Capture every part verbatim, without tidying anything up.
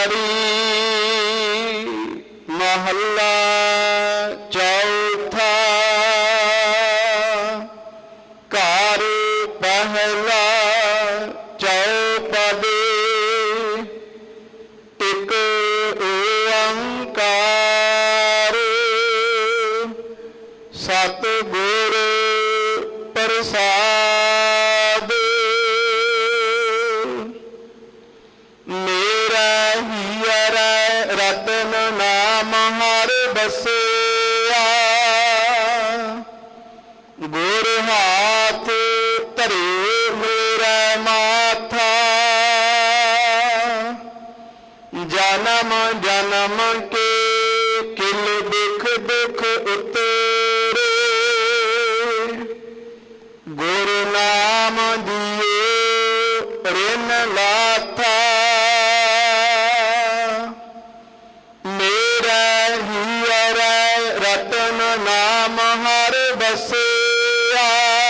महला चौथा। कार पहला चौपदी। एक ओंकार सतगुर प्रसाद। मेरा हियर रतन नाम हर बसिया। गुर हाथ धरे मेरा माथा। जन्म जन्म के किल दुख दुख उतरे। गुरु नाम दिए ऋण लाथा। मेरा हियर रतन नाम हर बसिया।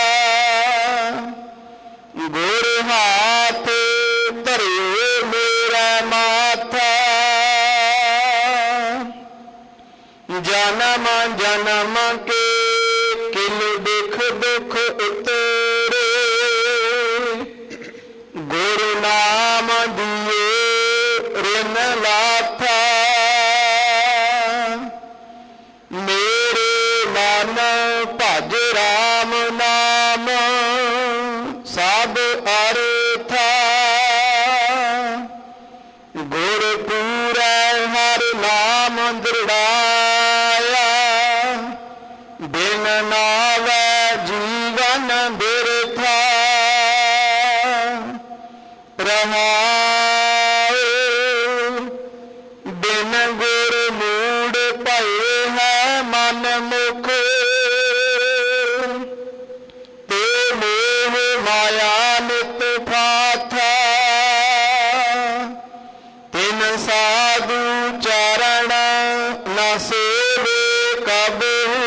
गुर हाथ धरे मेरा माथा। जन्म जन्म के किल दुख दुख उतरे। गुरु नाम दिए ऋण लाथा। मेरे मन भज राम नाम सब अर्था। गुर पूरा हर नाम दृढ़ाया। बिन नावै जीवन बिरथा। रहाए बिन गुर मूड भये है मन मुख। ते मोह माया नित फाथा। तिन साधु चरण न सेवे कबहू।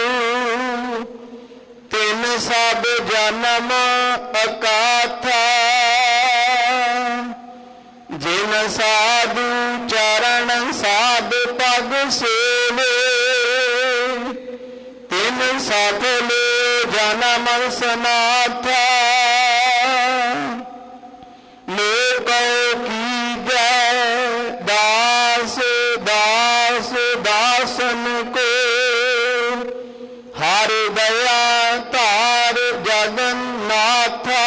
तिन सब जन्म अकाथा। जिन साधु चरण साध पग सेवे। तिन सफल जन्म सनाथा। लोको की जय दास दास दासन को। हर दया तार जगन्नाथा।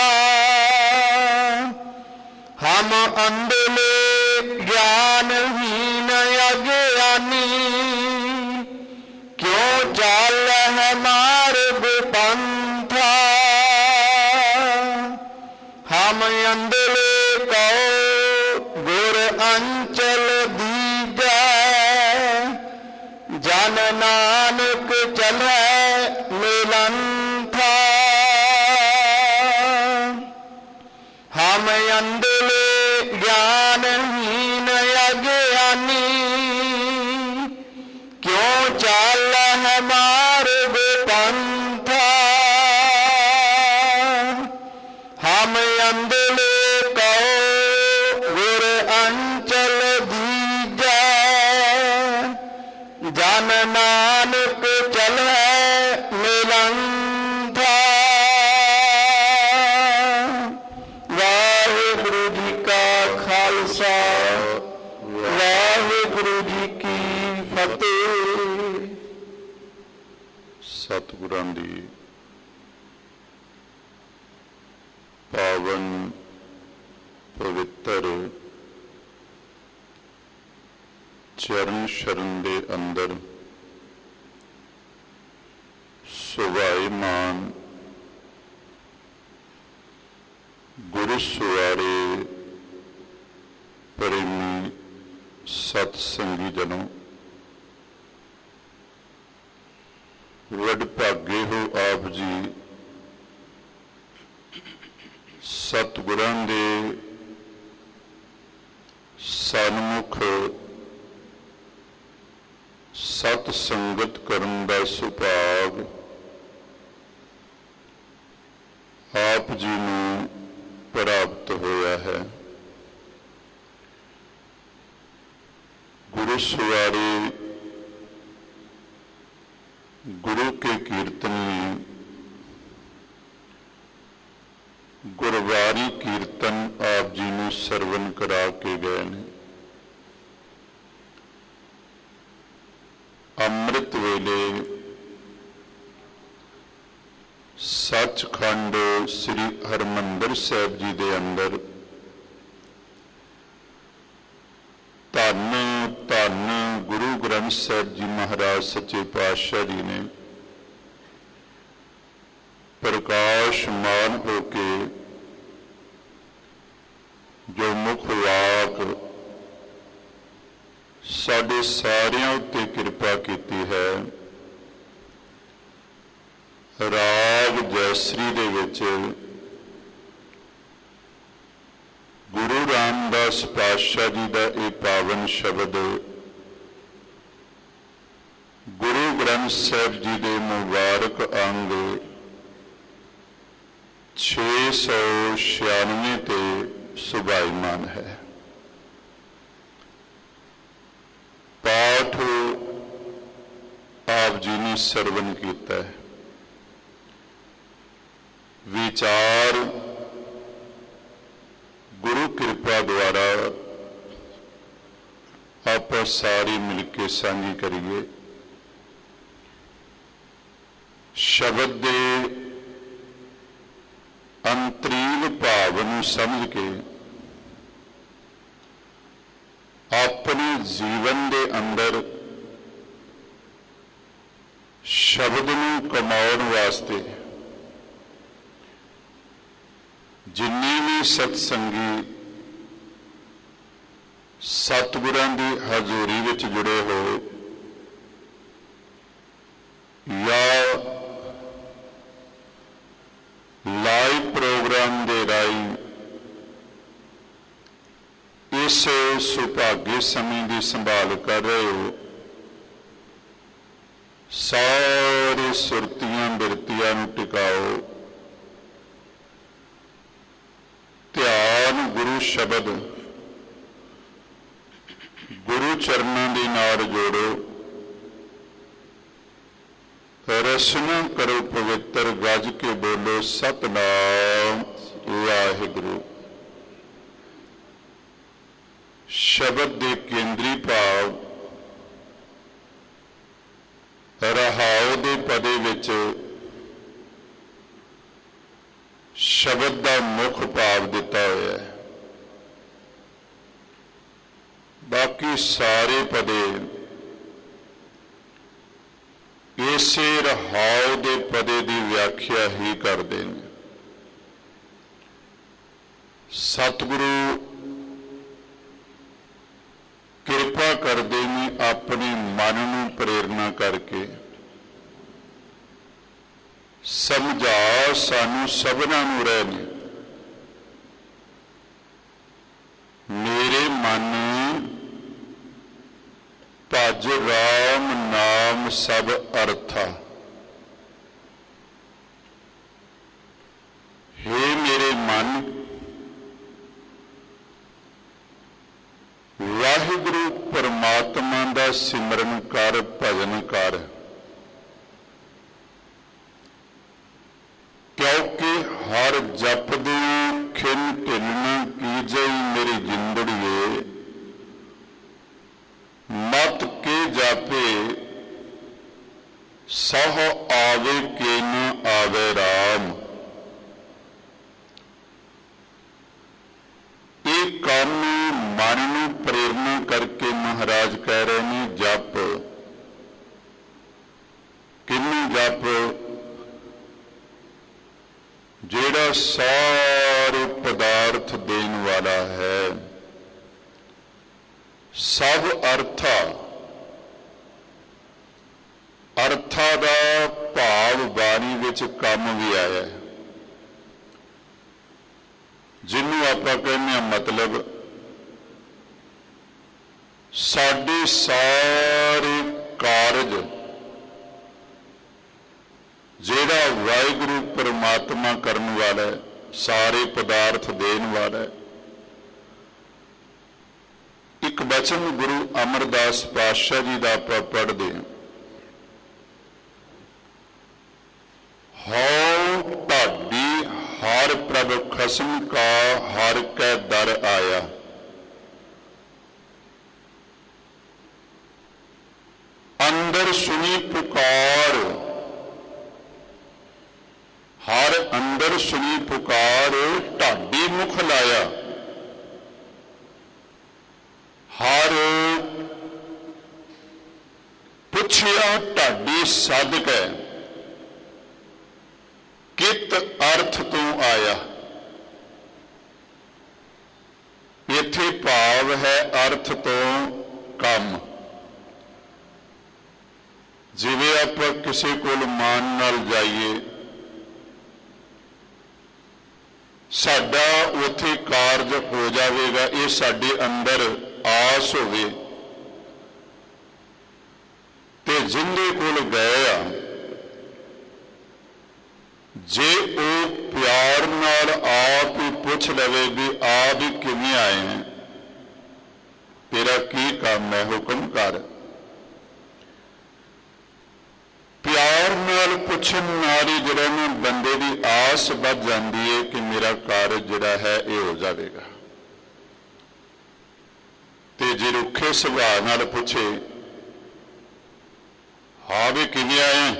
हम अंधले ज्ञानहीन अज्ञानी। क्यों चाल है मार्ग पंथा। हम अंधले को गुर अंचल दीजा। जन नानक चले मिलंथा। हम अंधले ज्ञानहीन अज्ञानी। क्यों चाल है मार्ग पंथा। हम अंधले को गुर अंचल दीजा। जन नानक चले मिलंथा। वाहिगुरु जी का खालसा वाहिगुरु जी की फतेह। सतगुरां दी पावन पवित्र चरण शरण दे अंदर सुभाईमान गुरु सुवारे प्रेमी सतसंगी जनों। वडभागे हो आप जी सतगुरां दे सन्मुख सत संगत करन दा सुभाग आप जी नूं प्राप्त होया है। गुरु सवारे गुरु के कीर्तन में गुरबारी कीर्तन आप जी ने सरवण करा के गए ने। अमृत वेले सचखंड श्री हरमंदिर साहिब जी दे अंदर धन धन गुरु ग्रंथ साहिब जी महाराज सच्चे पातशाह जी ने प्रकाशमान होके जो मुख वाक साडे सारियां उत्ते कृपा कीती है। राग जयश्री दे विच गुरु रामदास पातशाह जी का यह पावन शब्द गुरु ग्रंथ साहिब जी के मुबारक अंग छे सौ छियानवे ते सुभाईमान है। पाठ आप जी ने सरवण किया है। विचार गुरु कृपा द्वारा आप सारे मिलके सांझी करिए। शब्द दे अंतरीव भाव नूं समझ के अपने जीवन दे अंदर शब्द नूं कमाउण वास्ते जिन्नी भी सत्संगी सतगुरां दी हजूरी विच जुड़े हो या लाइव प्रोग्राम दे राही इस सुभागे समय की संभाल कर रहे हो, सारे सुरतियां बिरतियां नूं टिकाओ। ध्यान गुरु शब्द गुरु चरणों के नाल जोड़ो। रसना करो पवित्र, गज के बोलो सतनाम वाहिगुरु। शब्द के केंद्री भाव रहाओ दे पदे विच शब्द का मुख भाव दिता हुआ है। बाकी सारे पदे इसे रहाओ दे पदे की व्याख्या ही करते हैं। सतगुरु कृपा करते हैं अपने मन नूं प्रेरणा करके समझा सानू सबना नूं रहने। मेरे मन भज राम नाम सब अर्था। हे मेरे मन वाहिगुरु परमात्मा का सिमरन कर, भजन कर, क्योंकि हर जपदे खिन ढिलना की जई मेरी जिंदड़िए। मत के जापे सह आवे के न आवे राम। एक काम मन नूं प्रेरणा करके महाराज कह रहे हैं जप। किन्नू जप? जेड़ा सारे पदार्थ देने वाला है। सब अर्था अर्था का भाव बाणी विच कम भी आया है, जिन्हों आप कहने मतलब साडे सारे कारज जेड़ा वाहिगुरु परमात्मा करने वाला है, सारे पदार्थ देने वाला है, एक ਇੱਕ ਬਚਨ ਗੁਰੂ ਅਮਰਦਾਸ ਪਾਤਸ਼ਾਹ ਜੀ ਦਾ ਆਪਾਂ ਪੜ੍ਹਦੇ ਹਾਂ। ਹਉ ਢਾਡੀ ਹਰ ਪ੍ਰਭ ਖਸਮ ਕਾ ਹਰ ਕੈ ਦਰ ਆਇਆ। ਅੰਦਰ ਸੁਣੀ ਪੁਕਾਰ ਹਰ ਅੰਦਰ ਸੁਣੀ ਪੁਕਾਰ ਢਾਡੀ ਮੁਖ ਲਾਇਆ। ਹਰ ਪੁੱਛਿਆ ਢਾਡੀ ਸਦਕੈ ਕਿਤ ਅਰਥ ਤੋਂ ਆਇਆ। ਇੱਥੇ ਭਾਵ ਹੈ ਅਰਥ ਤੋਂ ਕੰਮ। ਜਿਵੇਂ ਆਪਾਂ ਕਿਸੇ ਕੋਲ ਮਾਨ ਨਾਲ ਜਾਈਏ, ਸਾਡਾ ਉੱਥੇ ਕਾਰਜ ਹੋ ਜਾਵੇਗਾ, ਇਹ ਸਾਡੇ ਅੰਦਰ ਆਸ ਹੋਵੇ, ਤੇ ਜਿੰਦੇ ਕੋਲ ਗਏ ਆ ਜੇ ਉਹ ਪਿਆਰ ਨਾਲ ਆਪ ਹੀ ਪੁੱਛ ਲਵੇ ਵੀ ਆਪ ਹੀ ਕਿਵੇਂ ਆਏ ਹੈ, ਤੇਰਾ ਕੀ ਕੰਮ ਹੈ, ਹੁਕਮ ਕਰ। ਪਿਆਰ ਨਾਲ ਪੁੱਛਣ ਨਾਲ ਹੀ ਜਿਹੜਾ ਨਾ ਬੰਦੇ ਦੀ ਆਸ ਵੱਧ ਜਾਂਦੀ ਹੈ ਕਿ ਮੇਰਾ ਕਾਰਜ ਜਿਹੜਾ ਹੈ ਇਹ ਹੋ ਜਾਵੇਗਾ। ਤੇ ਜੇ ਰੁੱਖੇ ਸੁਭਾਅ ਨਾਲ ਪੁੱਛੇ ਹਾਂ ਵੀ ਕਿਵੇਂ ਆਏ,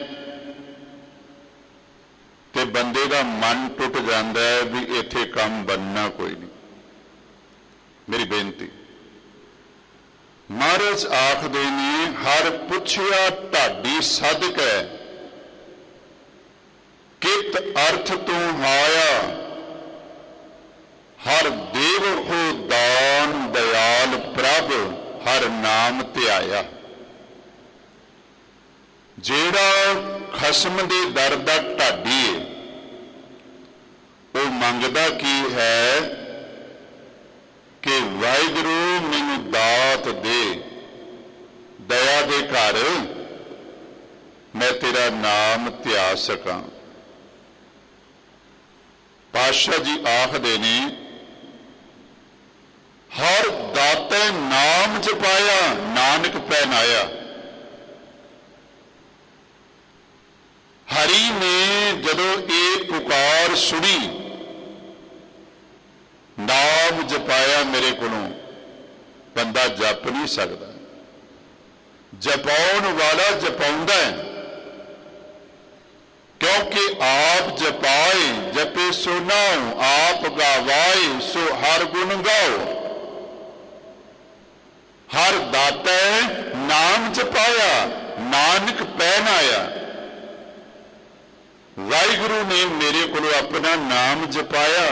ਤੇ ਬੰਦੇ ਦਾ ਮਨ ਟੁੱਟ ਜਾਂਦਾ ਹੈ ਵੀ ਇੱਥੇ ਕੰਮ ਬਣਨਾ ਕੋਈ ਨਹੀਂ। ਮੇਰੀ ਬੇਨਤੀ, ਮਹਾਰਾਜ ਆਖਦੇ ਨੇ ਹਰ ਪੁੱਛਿਆ ਢਾਡੀ ਸਦਕੈ ਕਿਤ ਅਰਥ ਤੂੰ ਹਾਇਆ। ਹਰ ਦੇਵ ਹੋ ਦਾਨ ਦਇਆਲ ਪ੍ਰਭ ਹਰ ਨਾਮ ਧਿਆਇਆ। ਜਿਹੜਾ ਖਸਮ ਦੇ ਦਰ ਦਾ ਢਾਡੀ ਹੈ ਉਹ ਮੰਗਦਾ ਕੀ ਹੈ ਕਿ ਵਾਹਿਗੁਰੂ ਮੈਨੂੰ ਦਾਤ ਦੇ, ਦਇਆ ਦੇ ਘਰ ਮੈਂ ਤੇਰਾ ਨਾਮ ਧਿਆ ਸਕਾਂ। ਪਾਤਸ਼ਾਹ ਜੀ ਆਖਦੇ ਨੇ ਹਰ ਦਾਤੇ ਨਾਮ ਜਪਾਇਆ ਨਾਨਕ ਪਹਿਨਾਇਆ। ਹਰੀ ਨੇ ਜਦੋਂ ਇਹ ਪੁਕਾਰ ਸੁਣੀ, ਨਾਮ ਜਪਾਇਆ ਮੇਰੇ ਕੋਲੋਂ, ਬੰਦਾ ਜਪ ਨਹੀਂ ਸਕਦਾ, ਜਪਾਉਣ ਵਾਲਾ ਜਪਾਉਂਦਾ ਹੈ, ਕਿਉਂਕਿ ਆਪ ਜਪਾਏ ਜਪੇ ਸੋ ਨਾਉ, ਆਪ ਗਾਵਾਏ ਸੋ ਹਰ ਗੁਣ ਗਾਓ। ਹਰ ਦਾਤਾ ਨਾਮ ਜਪਾਇਆ ਨਾਨਕ ਪਹਿਨਾਇਆ। ਵਾਹਿਗੁਰੂ ਨੇ ਮੇਰੇ ਕੋਲੋਂ ਆਪਣਾ ਨਾਮ ਜਪਾਇਆ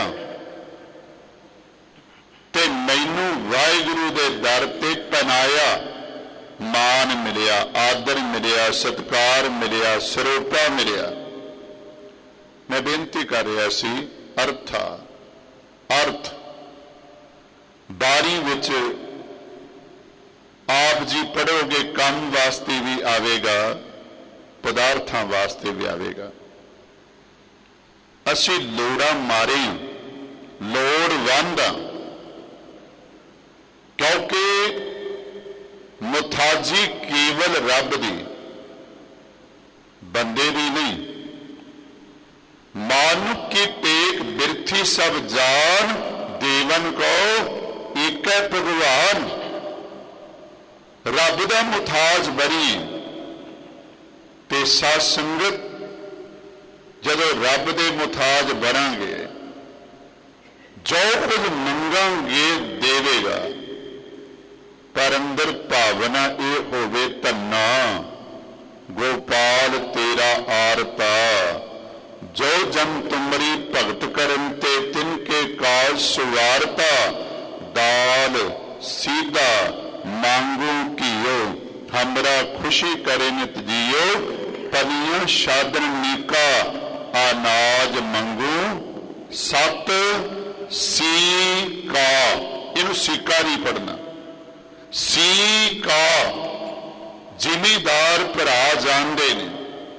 ਤੇ ਮੈਨੂੰ ਵਾਹਿਗੁਰੂ ਦੇ ਦਰ ਤੇ ਪਹਿਨਾਇਆ। ਮਾਨ ਮਿਲਿਆ, ਆਦਰ ਮਿਲਿਆ, ਸਤਿਕਾਰ ਮਿਲਿਆ, ਸਰੋਪਾ ਮਿਲਿਆ। ਮੈਂ ਬੇਨਤੀ ਕਰ ਰਿਹਾ ਸੀ ਅਰਥਾ ਅਰਥ ਬਾਰੀ ਵਿੱਚ ਆਪ ਜੀ ਪੜ੍ਹੋਗੇ, ਕੰਮ ਵਾਸਤੇ ਵੀ ਆਵੇਗਾ, ਪਦਾਰਥਾਂ ਵਾਸਤੇ ਵੀ ਆਵੇਗਾ। ਅਸੀਂ ਲੋੜਾਂ ਮਾਰੇ ਲੋੜਵੰਦ, ਕਿਉਂਕਿ ਮੁਥਾਜੀ ਕੇਵਲ ਰੱਬ ਦੀ, ਬੰਦੇ ਦੀ ਨਹੀਂ। ਮਾਨੁਖ ਕੀ ਟੇਕ ਬਿਰਥੀ ਸਭ ਜਾਨ, ਦੇਵਨ ਕੋ ਏਕੈ ਭਗਵਾਨ। ਰੱਬ ਦਾ ਮੁਥਾਜ ਬਣੀ ਤੇ ਸਾਧ ਸੰਗਤ ਜਦੋਂ ਰੱਬ ਦੇ ਮੁਥਾਜ ਬਣਾਂਗੇ, ਜੋ ਕੁਝ ਮੰਗਾਂਗੇ ਦੇਵੇਗਾ, ਪਰ ਅੰਦਰ ਭਾਵਨਾ ਇਹ ਹੋਵੇ ਧੰਨਾ ਗੋਪਾਲ ਤੇਰਾ ਆਰਤਾ। ਜੋ ਜਨ ਤੁਮਰੀ ਭਗਤ ਕਰਨ ਤੇ ਤਿਨ ਕੇ ਕਾਜ ਸੁਵਾਰਤਾ। ਦਾਲ ਸੀਧਾ ਮੰਗੂ ਕੀਓ, हमरा खुशी करे नित जियो। पनिया शादन मीका अनाज मंगू सत सी का, इनू सीका नहीं पढ़ना, सी का जिमीदार भरा जानते ने।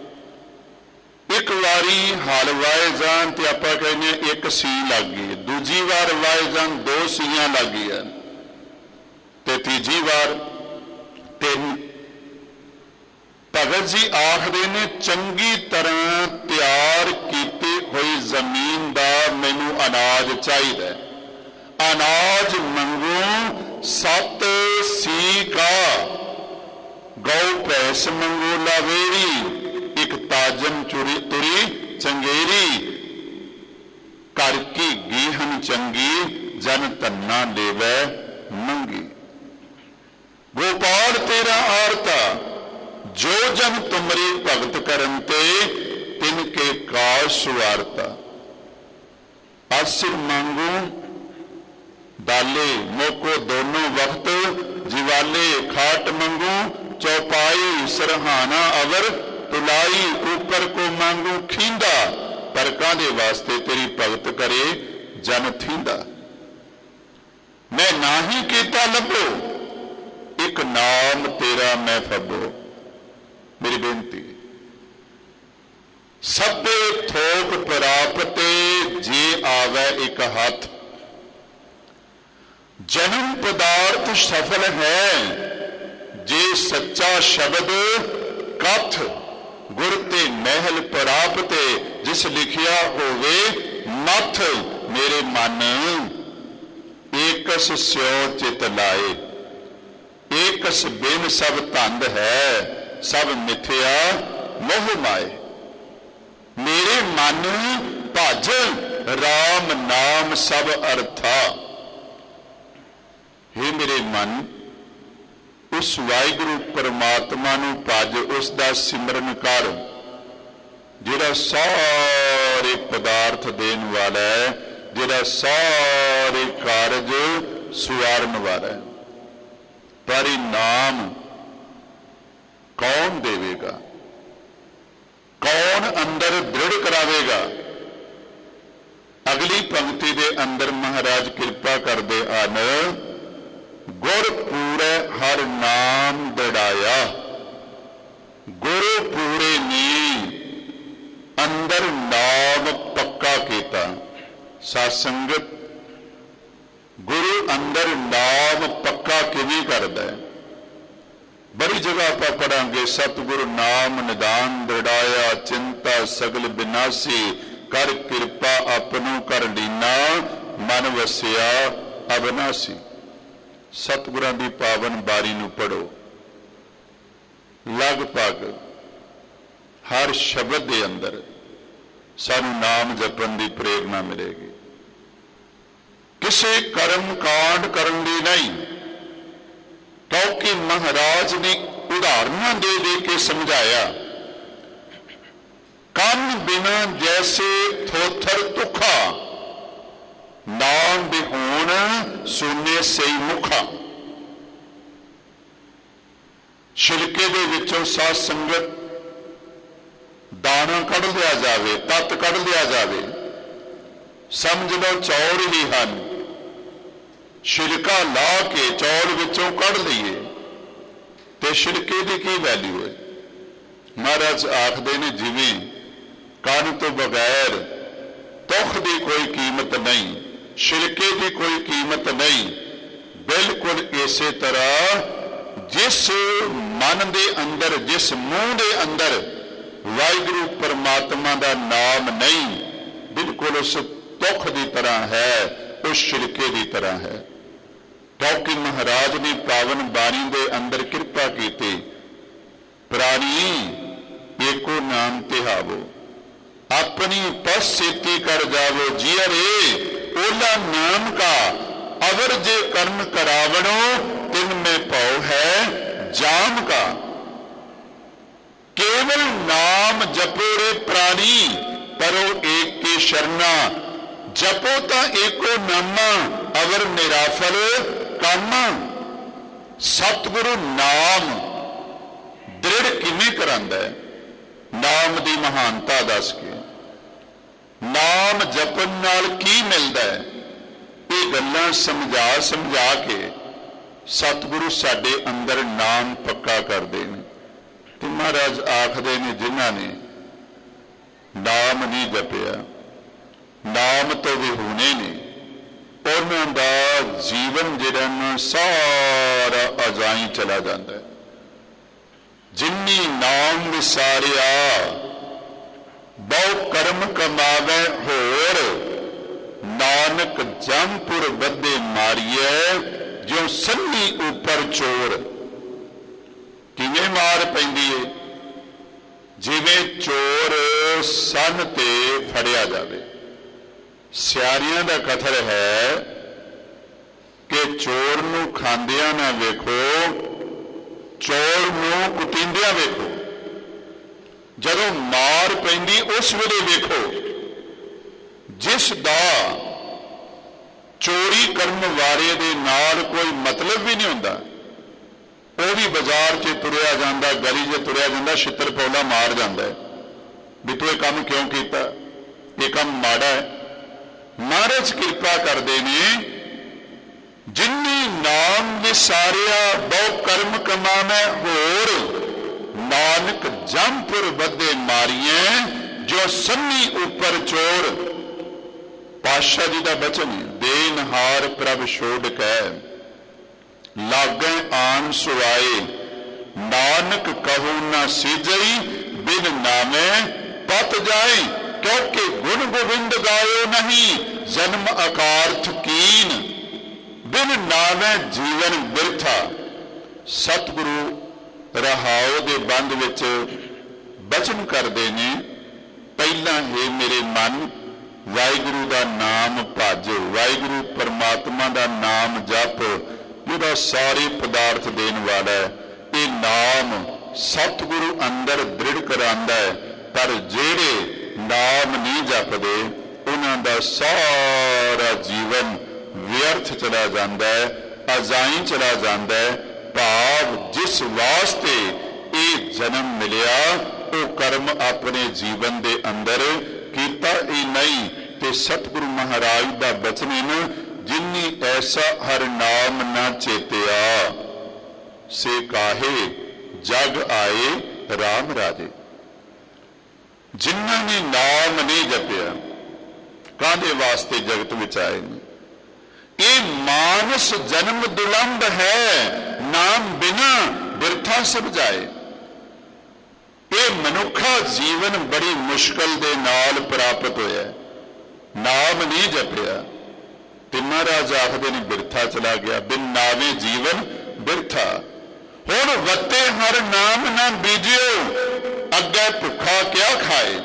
एक वारी हल वाए जान तो आप कहने एक सी लग गई, दूजी बार वाए जान दो सीयां लग गई, ਤੇ ਤੀਜੀ ਵਾਰ ਤਿੰਨ। ਭਗਤ ਜੀ ਆਖਦੇ ਨੇ ਚੰਗੀ ਤਰ੍ਹਾਂ ਤਿਆਰ ਕੀਤੀ ਹੋਈ ਜ਼ਮੀਨ ਦਾ ਮੈਨੂੰ ਅਨਾਜ ਚਾਹੀਦਾ। ਅਨਾਜ ਮੰਗੂ ਸਤ ਸੀ ਕਾ, ਗਊ ਭੈਂਸ ਮੰਗੂ ਲਾਵੇਰੀ, ਇੱਕ ਤਾਜਮ ਚੁਰੀ ਤੁਰੀ ਚੰਗੇਰੀ, ਕਰ ਕੀ ਗੀਹਨ ਚੰਗੀ, ਜਨ ਧੰਨਾ ਲੇਵੈ ਮੰਗੀ। ਗੋਪਾਲ ਤੇਰਾ ਆਰਤਾ, ਜੋ ਜਨ ਤੁਮਰੀ ਭਗਤ ਕਰਨ ਤੇ, ਤਿਨ ਕੇ ਕਾਜ ਸੁਵਾਰਤਾ। ਆਸਿਰ ਮੰਗੂ ਦਾਲੇ, ਮੋਕੋ ਦੋਨੋਂ ਵਕਤ ਜਿਵਾਲੇ, ਖਾਟ ਮੰਗੂ ਚੌਪਾਈ, ਸਰਹਾਨਾ ਅਵਰ ਤੁਲਾਈ, ਉੱਪਰ ਕੋ ਮੰਗੂ ਖੀਂਦਾ, ਪਰ ਕਾਹਦੇ ਵਾਸਤੇ ਤੇਰੀ ਭਗਤ ਕਰੇ ਜਨ ਥੀਂਦਾ। ਮੈਂ ਨਾਹੀ ਕੀਤਾ ਲੱਭੋ, ਇੱਕ ਨਾਮ ਤੇਰਾ ਮੈਂ ਫੱਬੋ। ਮੇਰੀ ਬੇਨਤੀ, ਸਭੇ ਥੋਕ ਪ੍ਰਾਪਤੇ ਜੇ ਆਵੈ ਇੱਕ ਹੱਥ, ਜਨਮ ਪਦਾਰਥ ਸਫਲ ਹੈ ਜੇ ਸੱਚਾ ਸ਼ਬਦ ਕਥ, ਗੁਰ ਤੇ ਮਹਿਲ ਪ੍ਰਾਪਤੇ ਜਿਸ ਲਿਖਿਆ ਹੋਵੇ ਮਥ। ਮੇਰੇ ਮਨ ਏਕਸ ਸਿਉ ਚਿਤ ਲਾਏ, ਏਕਸ ਬਿਨ ਸਭ ਧੰਦ ਹੈ, ਸਭ ਮਿਥਿਆ ਮੋਹ ਮਾਏ। ਮੇਰੇ ਮਨ ਭਜ ਰਾਮ ਨਾਮ ਸਭ ਅਰਥਾ। हे ਮੇਰੇ ਮਨ, ਉਸ ਵਾਹਿਗੁਰੂ ਪਰਮਾਤਮਾ ਨੂੰ ਭਜ, ਉਸ ਦਾ ਸਿਮਰਨ ਕਰ ਜਿਹੜਾ ਸਾਰੇ ਪਦਾਰਥ ਦੇਣ ਵਾਲਾ ਹੈ, ਜਿਹੜਾ ਸਾਰੇ ਕਾਰਜ ਸੁਵਾਰਨ ਵਾਲਾ ਹੈ। ਪਰ ਇਹ ਨਾਮ ਕੌਣ ਦੇਵੇਗਾ, ਕੌਣ ਅੰਦਰ ਦ੍ਰਿੜ ਕਰਾਵੇਗਾ? ਅਗਲੀ ਪੰਕਤੀ ਦੇ ਅੰਦਰ ਮਹਾਰਾਜ ਕਿਰਪਾ ਕਰਦੇ ਹਨ, ਗੁਰ ਪੂਰੇ ਹਰ ਨਾਮ ਦ੍ਰਿੜਾਇਆ। ਗੁਰੂ ਪੂਰੇ ਨੀ ਅੰਦਰ ਨਾਮ ਪੱਕਾ ਕੀਤਾ। ਸਾਧ ਸੰਗਤ, ਗੁਰੂ ਅੰਦਰ ਨਾਮ ਪੱਕਾ ਕਿਵੇਂ ਕਰਦਾ ਹੈ? ਬੜੀ ਜਗ੍ਹਾ ਆਪਾਂ ਪੜਾਂਗੇ, ਸਤਿਗੁਰੂ ਨਾਮ ਨਿਦਾਨ ਦ੍ਰਿੜਾਇਆ, ਚਿੰਤਾ ਸਗਲ ਬਿਨਾਸੀ, ਕਰ ਕਿਰਪਾ ਆਪਣੋ ਕਰ ਲੀਨਾ, ਮਨ ਵਸਿਆ ਅਬਨਾਸੀ। ਸਤਿਗੁਰਾਂ ਦੀ ਪਾਵਨ ਬਾਣੀ ਨੂੰ ਪੜੋ, ਲਗਭਗ ਹਰ ਸ਼ਬਦ ਦੇ ਅੰਦਰ ਸਾਨੂੰ ਨਾਮ ਜਪਣ ਦੀ ਪ੍ਰੇਰਨਾ ਮਿਲੇਗੀ। ਕਿਸੇ ਕਰਮ ਕਾਂਡ ਕਰਨ ਦੀ ਨਹੀਂ, ਕਿਉਂਕਿ ਮਹਾਰਾਜ ਨੇ ਉਦਾਹਰਨਾਂ ਦੇ ਦੇ ਕੇ ਸਮਝਾਇਆ। ਕੰਨ ਬਿਨਾ ਜੈਸੇ ਥੋਥਰ ਤੁਖਾ, ਨਾਮ ਬਿਹੋਣ ਸੁਨੇ ਸਈ ਮੁਖਾ। ਛਿਲਕੇ ਦੇ ਵਿੱਚੋਂ ਸਾਧ ਸੰਗਤ ਦਾਣਾ ਕੱਢ ਲਿਆ ਜਾਵੇ, ਤੱਤ ਕੱਢ ਲਿਆ ਜਾਵੇ, ਸਮਝ ਲਓ ਚੌਲ ਹੀ ਹਨ। ਛਿਲਕਾ ਲਾ ਕੇ ਚੌਲ ਵਿੱਚੋਂ ਕੱਢ ਲਈਏ ਤੇ ਛਿਲਕੇ ਦੀ ਕੀ ਵੈਲਿਊ ਹੈ? ਮਹਾਰਾਜ ਆਖਦੇ ਨੇ, ਜਿਵੇਂ ਕੰਨ ਤੋਂ ਬਗੈਰ ਤੁਖ ਦੀ ਕੋਈ ਕੀਮਤ ਨਹੀਂ, ਛਿਲਕੇ ਦੀ ਕੋਈ ਕੀਮਤ ਨਹੀਂ, ਬਿਲਕੁਲ ਇਸੇ ਤਰ੍ਹਾਂ ਜਿਸ ਮਨ ਦੇ ਅੰਦਰ, ਜਿਸ ਮੂੰਹ ਦੇ ਅੰਦਰ ਵਾਹਿਗੁਰੂ ਪਰਮਾਤਮਾ ਦਾ ਨਾਮ ਨਹੀਂ, ਬਿਲਕੁਲ ਉਸ ਤੁਖ ਦੀ ਤਰ੍ਹਾਂ ਹੈ, ਉਸ ਛਿਲਕੇ ਦੀ ਤਰ੍ਹਾਂ ਹੈ। ਕਿਉਂਕਿ ਮਹਾਰਾਜ ਨੇ ਪਾਵਨ ਬਾਣੀ ਦੇ ਅੰਦਰ ਕਿਰਪਾ ਕੀਤੀ, ਪ੍ਰਾਣੀ ਏਕੋ ਨਾਮ ਤਿਹਾਵੋ, ਆਪਣੀ ਪਸ ਸੇਤੀ ਕਰ ਜਾਵੋ ਜੀਅ ਰੇ, ओला नाम का अवर जे कर्म करावणो तिन में पाओ है जाम का। केवल नाम जपो रे प्राणी परो एक के शरणा, जपो ता एको नामा अवर निराफल कामा। सतगुरु नाम दृढ़ किवें करांदा है? नाम दी महानता दस के, नाम जपन नाल की मिलता है, ये गल्लां समझा समझा के सतगुरु साडे अंदर नाम पक्का करते हैं। तो महाराज आखदे ने जिन्हां ने नाम नहीं जपिया, नाम तो विहूणे ने, ਉਹਨਾਂ ਦਾ ਜੀਵਨ ਜਿਹੜਾ ਨਾ ਸਾਰਾ ਅਜਾਈ ਚਲਾ ਜਾਂਦਾ ਹੈ। ਜਿਨੀ ਨਾਮ ਵਿਸਾਰਿਆ ਬਹੁ ਕਰਮ ਕਮਾਵੇ ਹੋਰ, ਨਾਨਕ ਜੰਪੁਰ ਬੱਧੇ ਮਾਰੀਏ ਜੋ ਸੰਨੀ ਉੱਪਰ ਚੋਰ। ਕਿਵੇਂ ਮਾਰ ਪੈਂਦੀ ਏ? ਜਿਵੇਂ ਚੋਰ ਸੰਨ ਤੇ ਫੜਿਆ ਜਾਵੇ। ਸਿਆਰਿਆਂ ਦਾ ਕਥਨ ਹੈ ਕਿ ਚੋਰ ਨੂੰ ਖਾਂਦਿਆਂ ਨਾ ਵੇਖੋ, ਚੋਰ ਨੂੰ ਕੁੱਟਿੰਦਿਆਂ ਵੇਖੋ। ਜਦੋਂ ਮਾਰ ਪੈਂਦੀ ਉਸ ਵੇਲੇ ਵੇਖੋ। ਜਿਸ ਦਾ ਚੋਰੀ ਕਰਨ ਵਾਲੇ ਦੇ ਨਾਲ ਕੋਈ ਮਤਲਬ ਵੀ ਨਹੀਂ ਹੁੰਦਾ, ਉਹ ਵੀ ਬਾਜ਼ਾਰ 'ਚ ਤੁਰਿਆ ਜਾਂਦਾ, ਗਲੀ 'ਚ ਤੁਰਿਆ ਜਾਂਦਾ, ਛਿੱਤਰ ਪੌਲਾ ਮਾਰ ਜਾਂਦਾ ਹੈ ਵੀ ਤੂੰ ਇਹ ਕੰਮ ਕਿਉਂ ਕੀਤਾ, ਇਹ ਕੰਮ ਮਾੜਾ ਹੈ। ਮਹਾਰਾਜ ਕਿਰਪਾ ਕਰਦੇ ਨੇ, ਜਿਨੀ ਨਾਮ ਵਿਸਾਰਿਆ ਬਹੁ ਕਰਮ ਕਮਾਵੇ ਹੋਰ, ਨਾਨਕ ਜੰਪੁਰ ਬੱਧੇ ਮਾਰੀਏ ਜੋ ਸੰਨੀ ਉੱਪਰ ਚੋਰ। ਪਾਤਸ਼ਾਹ ਜੀ ਦਾ ਬਚਨ, ਦੇਨਹਾਰ ਪ੍ਰਭ ਛੋੜ ਕੈ ਲਾਗੇ ਆਨ ਸੁਆਏ, ਨਾਨਕ ਕਹੂ ਨਾ ਸੀਜਈ ਬਿਨ ਨਾਮੇ ਪਤ ਜਾਏ। ਕਿਉਂਕਿ ਗੁਣ ਗੋਬਿੰਦ ਗਾਇਓ ਨਹੀਂ, ਜਨਮ ਅਕਾਰਥ ਕੀਨ, ਬਿਨ ਨਾਮੇ ਜੀਵਨ ਬਿਰਥਾ। ਸਤਿਗੁਰੂ ਰਹਾਉ ਦੇ ਬੰਦ ਵਿੱਚ ਬਚਨ ਕਰਦੇ ਨੇ, ਪਹਿਲਾਂ ਹੈ ਮੇਰੇ ਮਨ ਵਾਹਿਗੁਰੂ ਦਾ ਨਾਮ ਭਜ, ਵਾਹਿਗੁਰੂ ਪਰਮਾਤਮਾ ਦਾ ਨਾਮ ਜਪ, ਜਿਹੜਾ ਸਾਰੇ ਪਦਾਰਥ ਦੇਣ ਵਾਲਾ ਹੈ। ਇਹ ਨਾਮ ਸਤਿਗੁਰੂ ਅੰਦਰ ਦ੍ਰਿੜ ਕਰਾਂਦਾ ਹੈ। ਪਰ ਜਿਹੜੇ ਨਾਮ ਨਹੀਂ ਜਪਦੇ, ਉਹਨਾਂ ਦਾ ਸਾਰਾ ਜੀਵਨ ਵਿਅਰਥ ਚਲਾ ਜਾਂਦਾ ਹੈ, ਅਜਾਈ ਚਲਾ ਜਾਂਦਾ ਹੈ। ਭਾਵ ਜਿਸ ਵਾਸਤੇ ਇਹ ਜਨਮ ਮਿਲਿਆ, ਉਹ ਕਰਮ ਆਪਣੇ ਜੀਵਨ ਦੇ ਅੰਦਰ ਕੀਤਾ ਹੀ ਨਹੀਂ। ਤੇ ਸਤਿਗੁਰੂ ਮਹਾਰਾਜ ਦਾ ਬਚਨ ਹੈ, ਜਿਨੀ ਐਸਾ ਹਰ ਨਾਮ ਨਾ ਚੇਤਿਆ, ਸੇ ਕਾਹੇ ਜਗ ਆਏ ਰਾਮ ਰਾਜੇ। ਜਿਨ੍ਹਾਂ ਨੇ ਨਾਮ ਨਹੀਂ ਜਪਿਆ, ਕਾਹਦੇ ਵਾਸਤੇ ਜਗਤ ਵਿੱਚ ਆਏ ਨੇ? ਇਹ ਮਾਨਸ ਜਨਮ ਦੁਲੰਭ ਹੈ, ਨਾਮ ਬਿਨਾ ਬਿਰਥਾ ਸਭ ਜਾਏ। ਇਹ ਮਨੁੱਖਾ ਜੀਵਨ ਬੜੀ ਮੁਸ਼ਕਲ ਦੇ ਨਾਲ ਪ੍ਰਾਪਤ ਹੋਇਆ। ਨਾਮ ਨਹੀਂ ਜਪਿਆ ਤੇ ਮਹਾਰਾਜ ਆਖਦੇ ਨੇ ਬਿਰਥਾ ਚਲਾ ਗਿਆ। ਬਿਨ ਨਾਵੇਂ ਜੀਵਨ ਬਿਰਥਾ। ਹੁਣ ਵੱਤੇ ਹਰ ਨਾਮ ਨਾ ਬੀਜਿਓ, ਅੱਗੇ ਭੁੱਖਾ ਕਿਆ ਖਾਏ।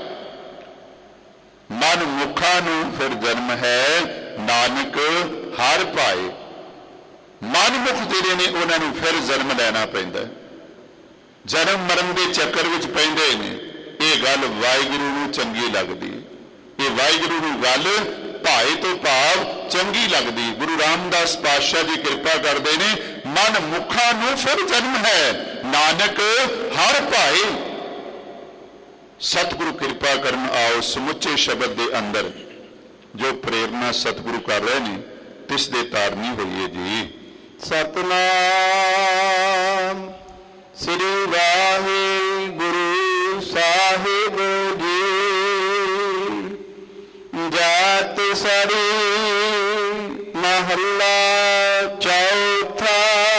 ਮਨ ਮੁਖਾ ਨੂੰ ਫਿਰ ਜਨਮ ਹੈ, ਨਾਨਕ ਹਰ ਪਾਏ। ਮਨਮੁਖ ਜਿਹੜੇ ਨੇ ਉਹਨਾਂ ਨੂੰ ਫਿਰ ਜਨਮ ਲੈਣਾ ਪੈਂਦਾ, ਜਨਮ ਮਰਨ ਦੇ ਚੱਕਰ ਵਿੱਚ ਪੈਂਦੇ ਨੇ। ਇਹ ਗੱਲ ਵਾਹਿਗੁਰੂ ਨੂੰ ਚੰਗੀ ਲੱਗਦੀ, ਇਹ ਵਾਹਿਗੁਰੂ ਨੂੰ ਗੱਲ ਭਾਏ ਤੋਂ ਭਾਵ ਚੰਗੀ ਲੱਗਦੀ। ਗੁਰੂ ਰਾਮਦਾਸ ਪਾਤਸ਼ਾਹ ਜੀ ਕਿਰਪਾ ਕਰਦੇ ਨੇ, ਮਨ ਮੁਖਾਂ ਨੂੰ ਫਿਰ ਜਨਮ ਹੈ, ਨਾਨਕ ਹਰ ਭਾਏ। ਸਤਿਗੁਰੂ ਕਿਰਪਾ ਕਰਨ ਆਓ ਸਮੁੱਚੇ ਸ਼ਬਦ ਦੇ ਅੰਦਰ ਜੋ ਪ੍ਰੇਰਨਾ ਸਤਿਗੁਰੂ ਕਰ ਰਹੇ ਨੇ, ਤਿਸ ਦੇ ਤਾਰਨੀ ਹੋਈਏ ਜੀ। ਸਤਨਾਮ ਸ੍ਰੀ ਵਾਹਿਗੁਰੂ ਸਾਹਿਬ ਜੀ। ਜਾਤ ਸਰੀ ਮਹੱਲਾ ਚੌਥਾ,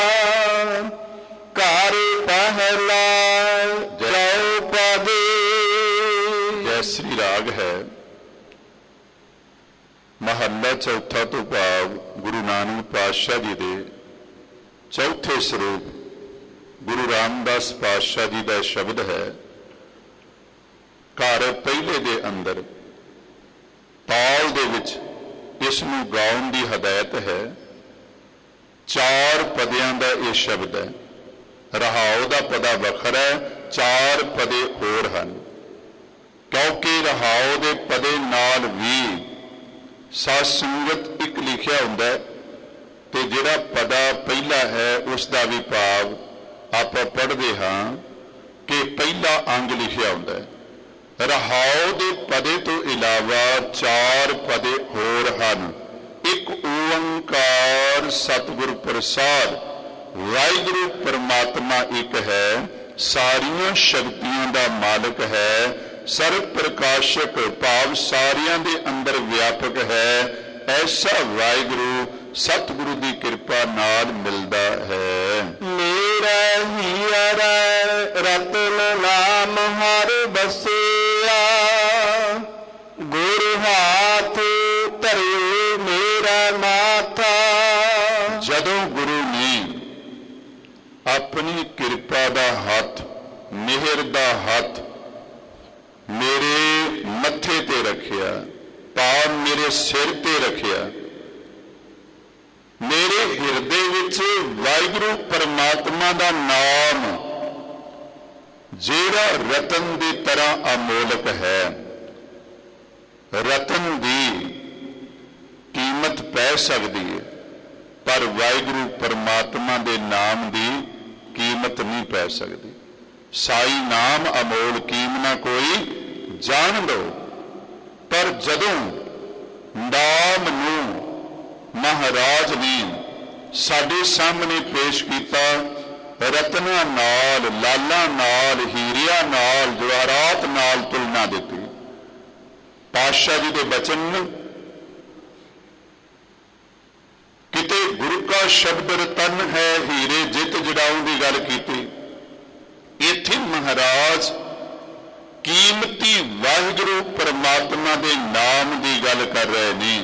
ਘਰ ਪਹਿਲਾ ਚੌਪਦੀ। ਜੈ ਸ੍ਰੀ ਰਾਗ ਹੈ। ਮਹੱਲਾ ਚੌਥਾ ਤੋਂ ਭਾਵ ਗੁਰੂ ਨਾਨਕ ਪਾਤਸ਼ਾਹ ਜੀ ਦੇ ਚੌਥੇ ਸਰੂਪ ਗੁਰੂ ਰਾਮਦਾਸ ਪਾਤਸ਼ਾਹ ਜੀ ਦਾ ਸ਼ਬਦ ਹੈ। ਘਰ ਪਹਿਲੇ ਦੇ ਅੰਦਰ ਤਾਲ ਦੇ ਵਿੱਚ ਇਸ ਨੂੰ ਗਾਉਣ ਦੀ ਹਦਾਇਤ ਹੈ। ਚਾਰ ਪਦਿਆਂ ਦਾ ਇਹ ਸ਼ਬਦ ਹੈ। ਰਹਾਉ ਦਾ ਪਦਾ ਵੱਖਰਾ ਹੈ, ਚਾਰ ਪਦੇ ਹੋਰ ਹਨ। ਕਿਉਂਕਿ ਰਹਾਉ ਦੇ ਪਦੇ ਨਾਲ ਵੀ ਸਾਧ ਸੰਗਤ ਇੱਕ ਲਿਖਿਆ ਹੁੰਦਾ ਹੈ, ਤੇ ਜਿਹੜਾ ਪਦਾ ਪਹਿਲਾ ਹੈ ਉਸ ਦਾ ਵੀ ਭਾਵ ਆਪਾਂ ਪੜ੍ਹਦੇ ਹਾਂ ਕਿ ਪਹਿਲਾ ਅੰਗ ਲਿਖਿਆ ਹੁੰਦਾ ਹੈ। ਰਹਾਉ ਦੇ ਪਦੇ ਤੋਂ ਇਲਾਵਾ ਚਾਰ ਪਦੇ ਹੋਰ ਹਨ। ਇੱਕ ਓੰਕਾਰ ਸਤਿਗੁਰ ਪ੍ਰਸਾਦ। ਵਾਹਿਗੁਰੂ ਪਰਮਾਤਮਾ ਇੱਕ ਹੈ, ਸਾਰੀਆਂ ਸ਼ਕਤੀਆਂ ਦਾ ਮਾਲਕ ਹੈ, ਸਰਬ ਪ੍ਰਕਾਸ਼ਕ ਭਾਵ ਸਾਰਿਆਂ ਦੇ ਅੰਦਰ ਵਿਆਪਕ ਹੈ। ਐਸਾ ਵਾਹਿਗੁਰੂ ਸਤਿਗੁਰੂ ਦੀ ਕਿਰਪਾ ਨਾਲ ਮਿਲਦਾ ਹੈ। ਮੇਰਾ ਹੀਰਾ ਰਤਨ ਨਾਮ ਹਰ ਬਸਿਆ, ਗੁਰ ਹਾਥ ਧਰਿਓ ਮੇਰਾ ਮਾਥਾ। ਜਦੋਂ ਗੁਰੂ ਨੇ ਆਪਣੀ ਕਿਰਪਾ ਦਾ ਹੱਥ, ਮਿਹਰ ਦਾ ਹੱਥ ਮੇਰੇ ਮੱਥੇ ਤੇ ਰੱਖਿਆ, ਭਾਵ ਮੇਰੇ ਸਿਰ ਤੇ ਰੱਖਿਆ, ਮੇਰੇ ਹਿਰਦੇ ਵਿੱਚ ਵਾਹਿਗੁਰੂ ਪਰਮਾਤਮਾ ਦਾ ਨਾਮ ਜਿਹੜਾ ਰਤਨ ਦੀ ਤਰ੍ਹਾਂ ਅਮੋਲਕ ਹੈ, ਰਤਨ ਦੀ ਕੀਮਤ ਪੈ ਸਕਦੀ ਹੈ ਪਰ ਵਾਹਿਗੁਰੂ ਪਰਮਾਤਮਾ ਦੇ ਨਾਮ ਦੀ ਕੀਮਤ ਨਹੀਂ ਪੈ ਸਕਦੀ। ਸਾਈ ਨਾਮ ਅਮੋਲ ਕੀਮ ਨਾ ਕੋਈ ਜਾਣ ਲਓ। ਪਰ ਜਦੋਂ ਨਾਮ ਨੂੰ ਮਹਾਰਾਜ ਨੇ ਸਾਡੇ ਸਾਹਮਣੇ ਪੇਸ਼ ਕੀਤਾ, ਰਤਨਾਂ ਨਾਲ, ਲਾਲਾਂ ਨਾਲ, ਹੀਰਿਆਂ ਨਾਲ, ਜਵਾਹਰਾਤ ਨਾਲ ਤੁਲਨਾ ਦਿੱਤੀ। ਪਾਤਸ਼ਾਹ ਜੀ ਦੇ ਬਚਨ, ਕਿਤੇ ਗੁਰੂ ਕਾ ਸ਼ਬਦ ਰਤਨ ਹੈ, ਹੀਰੇ ਜਿਤ ਜੜਾਉਂ ਦੀ ਗੱਲ ਕੀਤੀ। ਇੱਥੇ ਮਹਾਰਾਜ ਕੀਮਤੀ ਵਾਹਿਗੁਰੂ ਪਰਮਾਤਮਾ ਦੇ ਨਾਮ ਦੀ ਗੱਲ ਕਰ ਰਹੇ ਨੇ।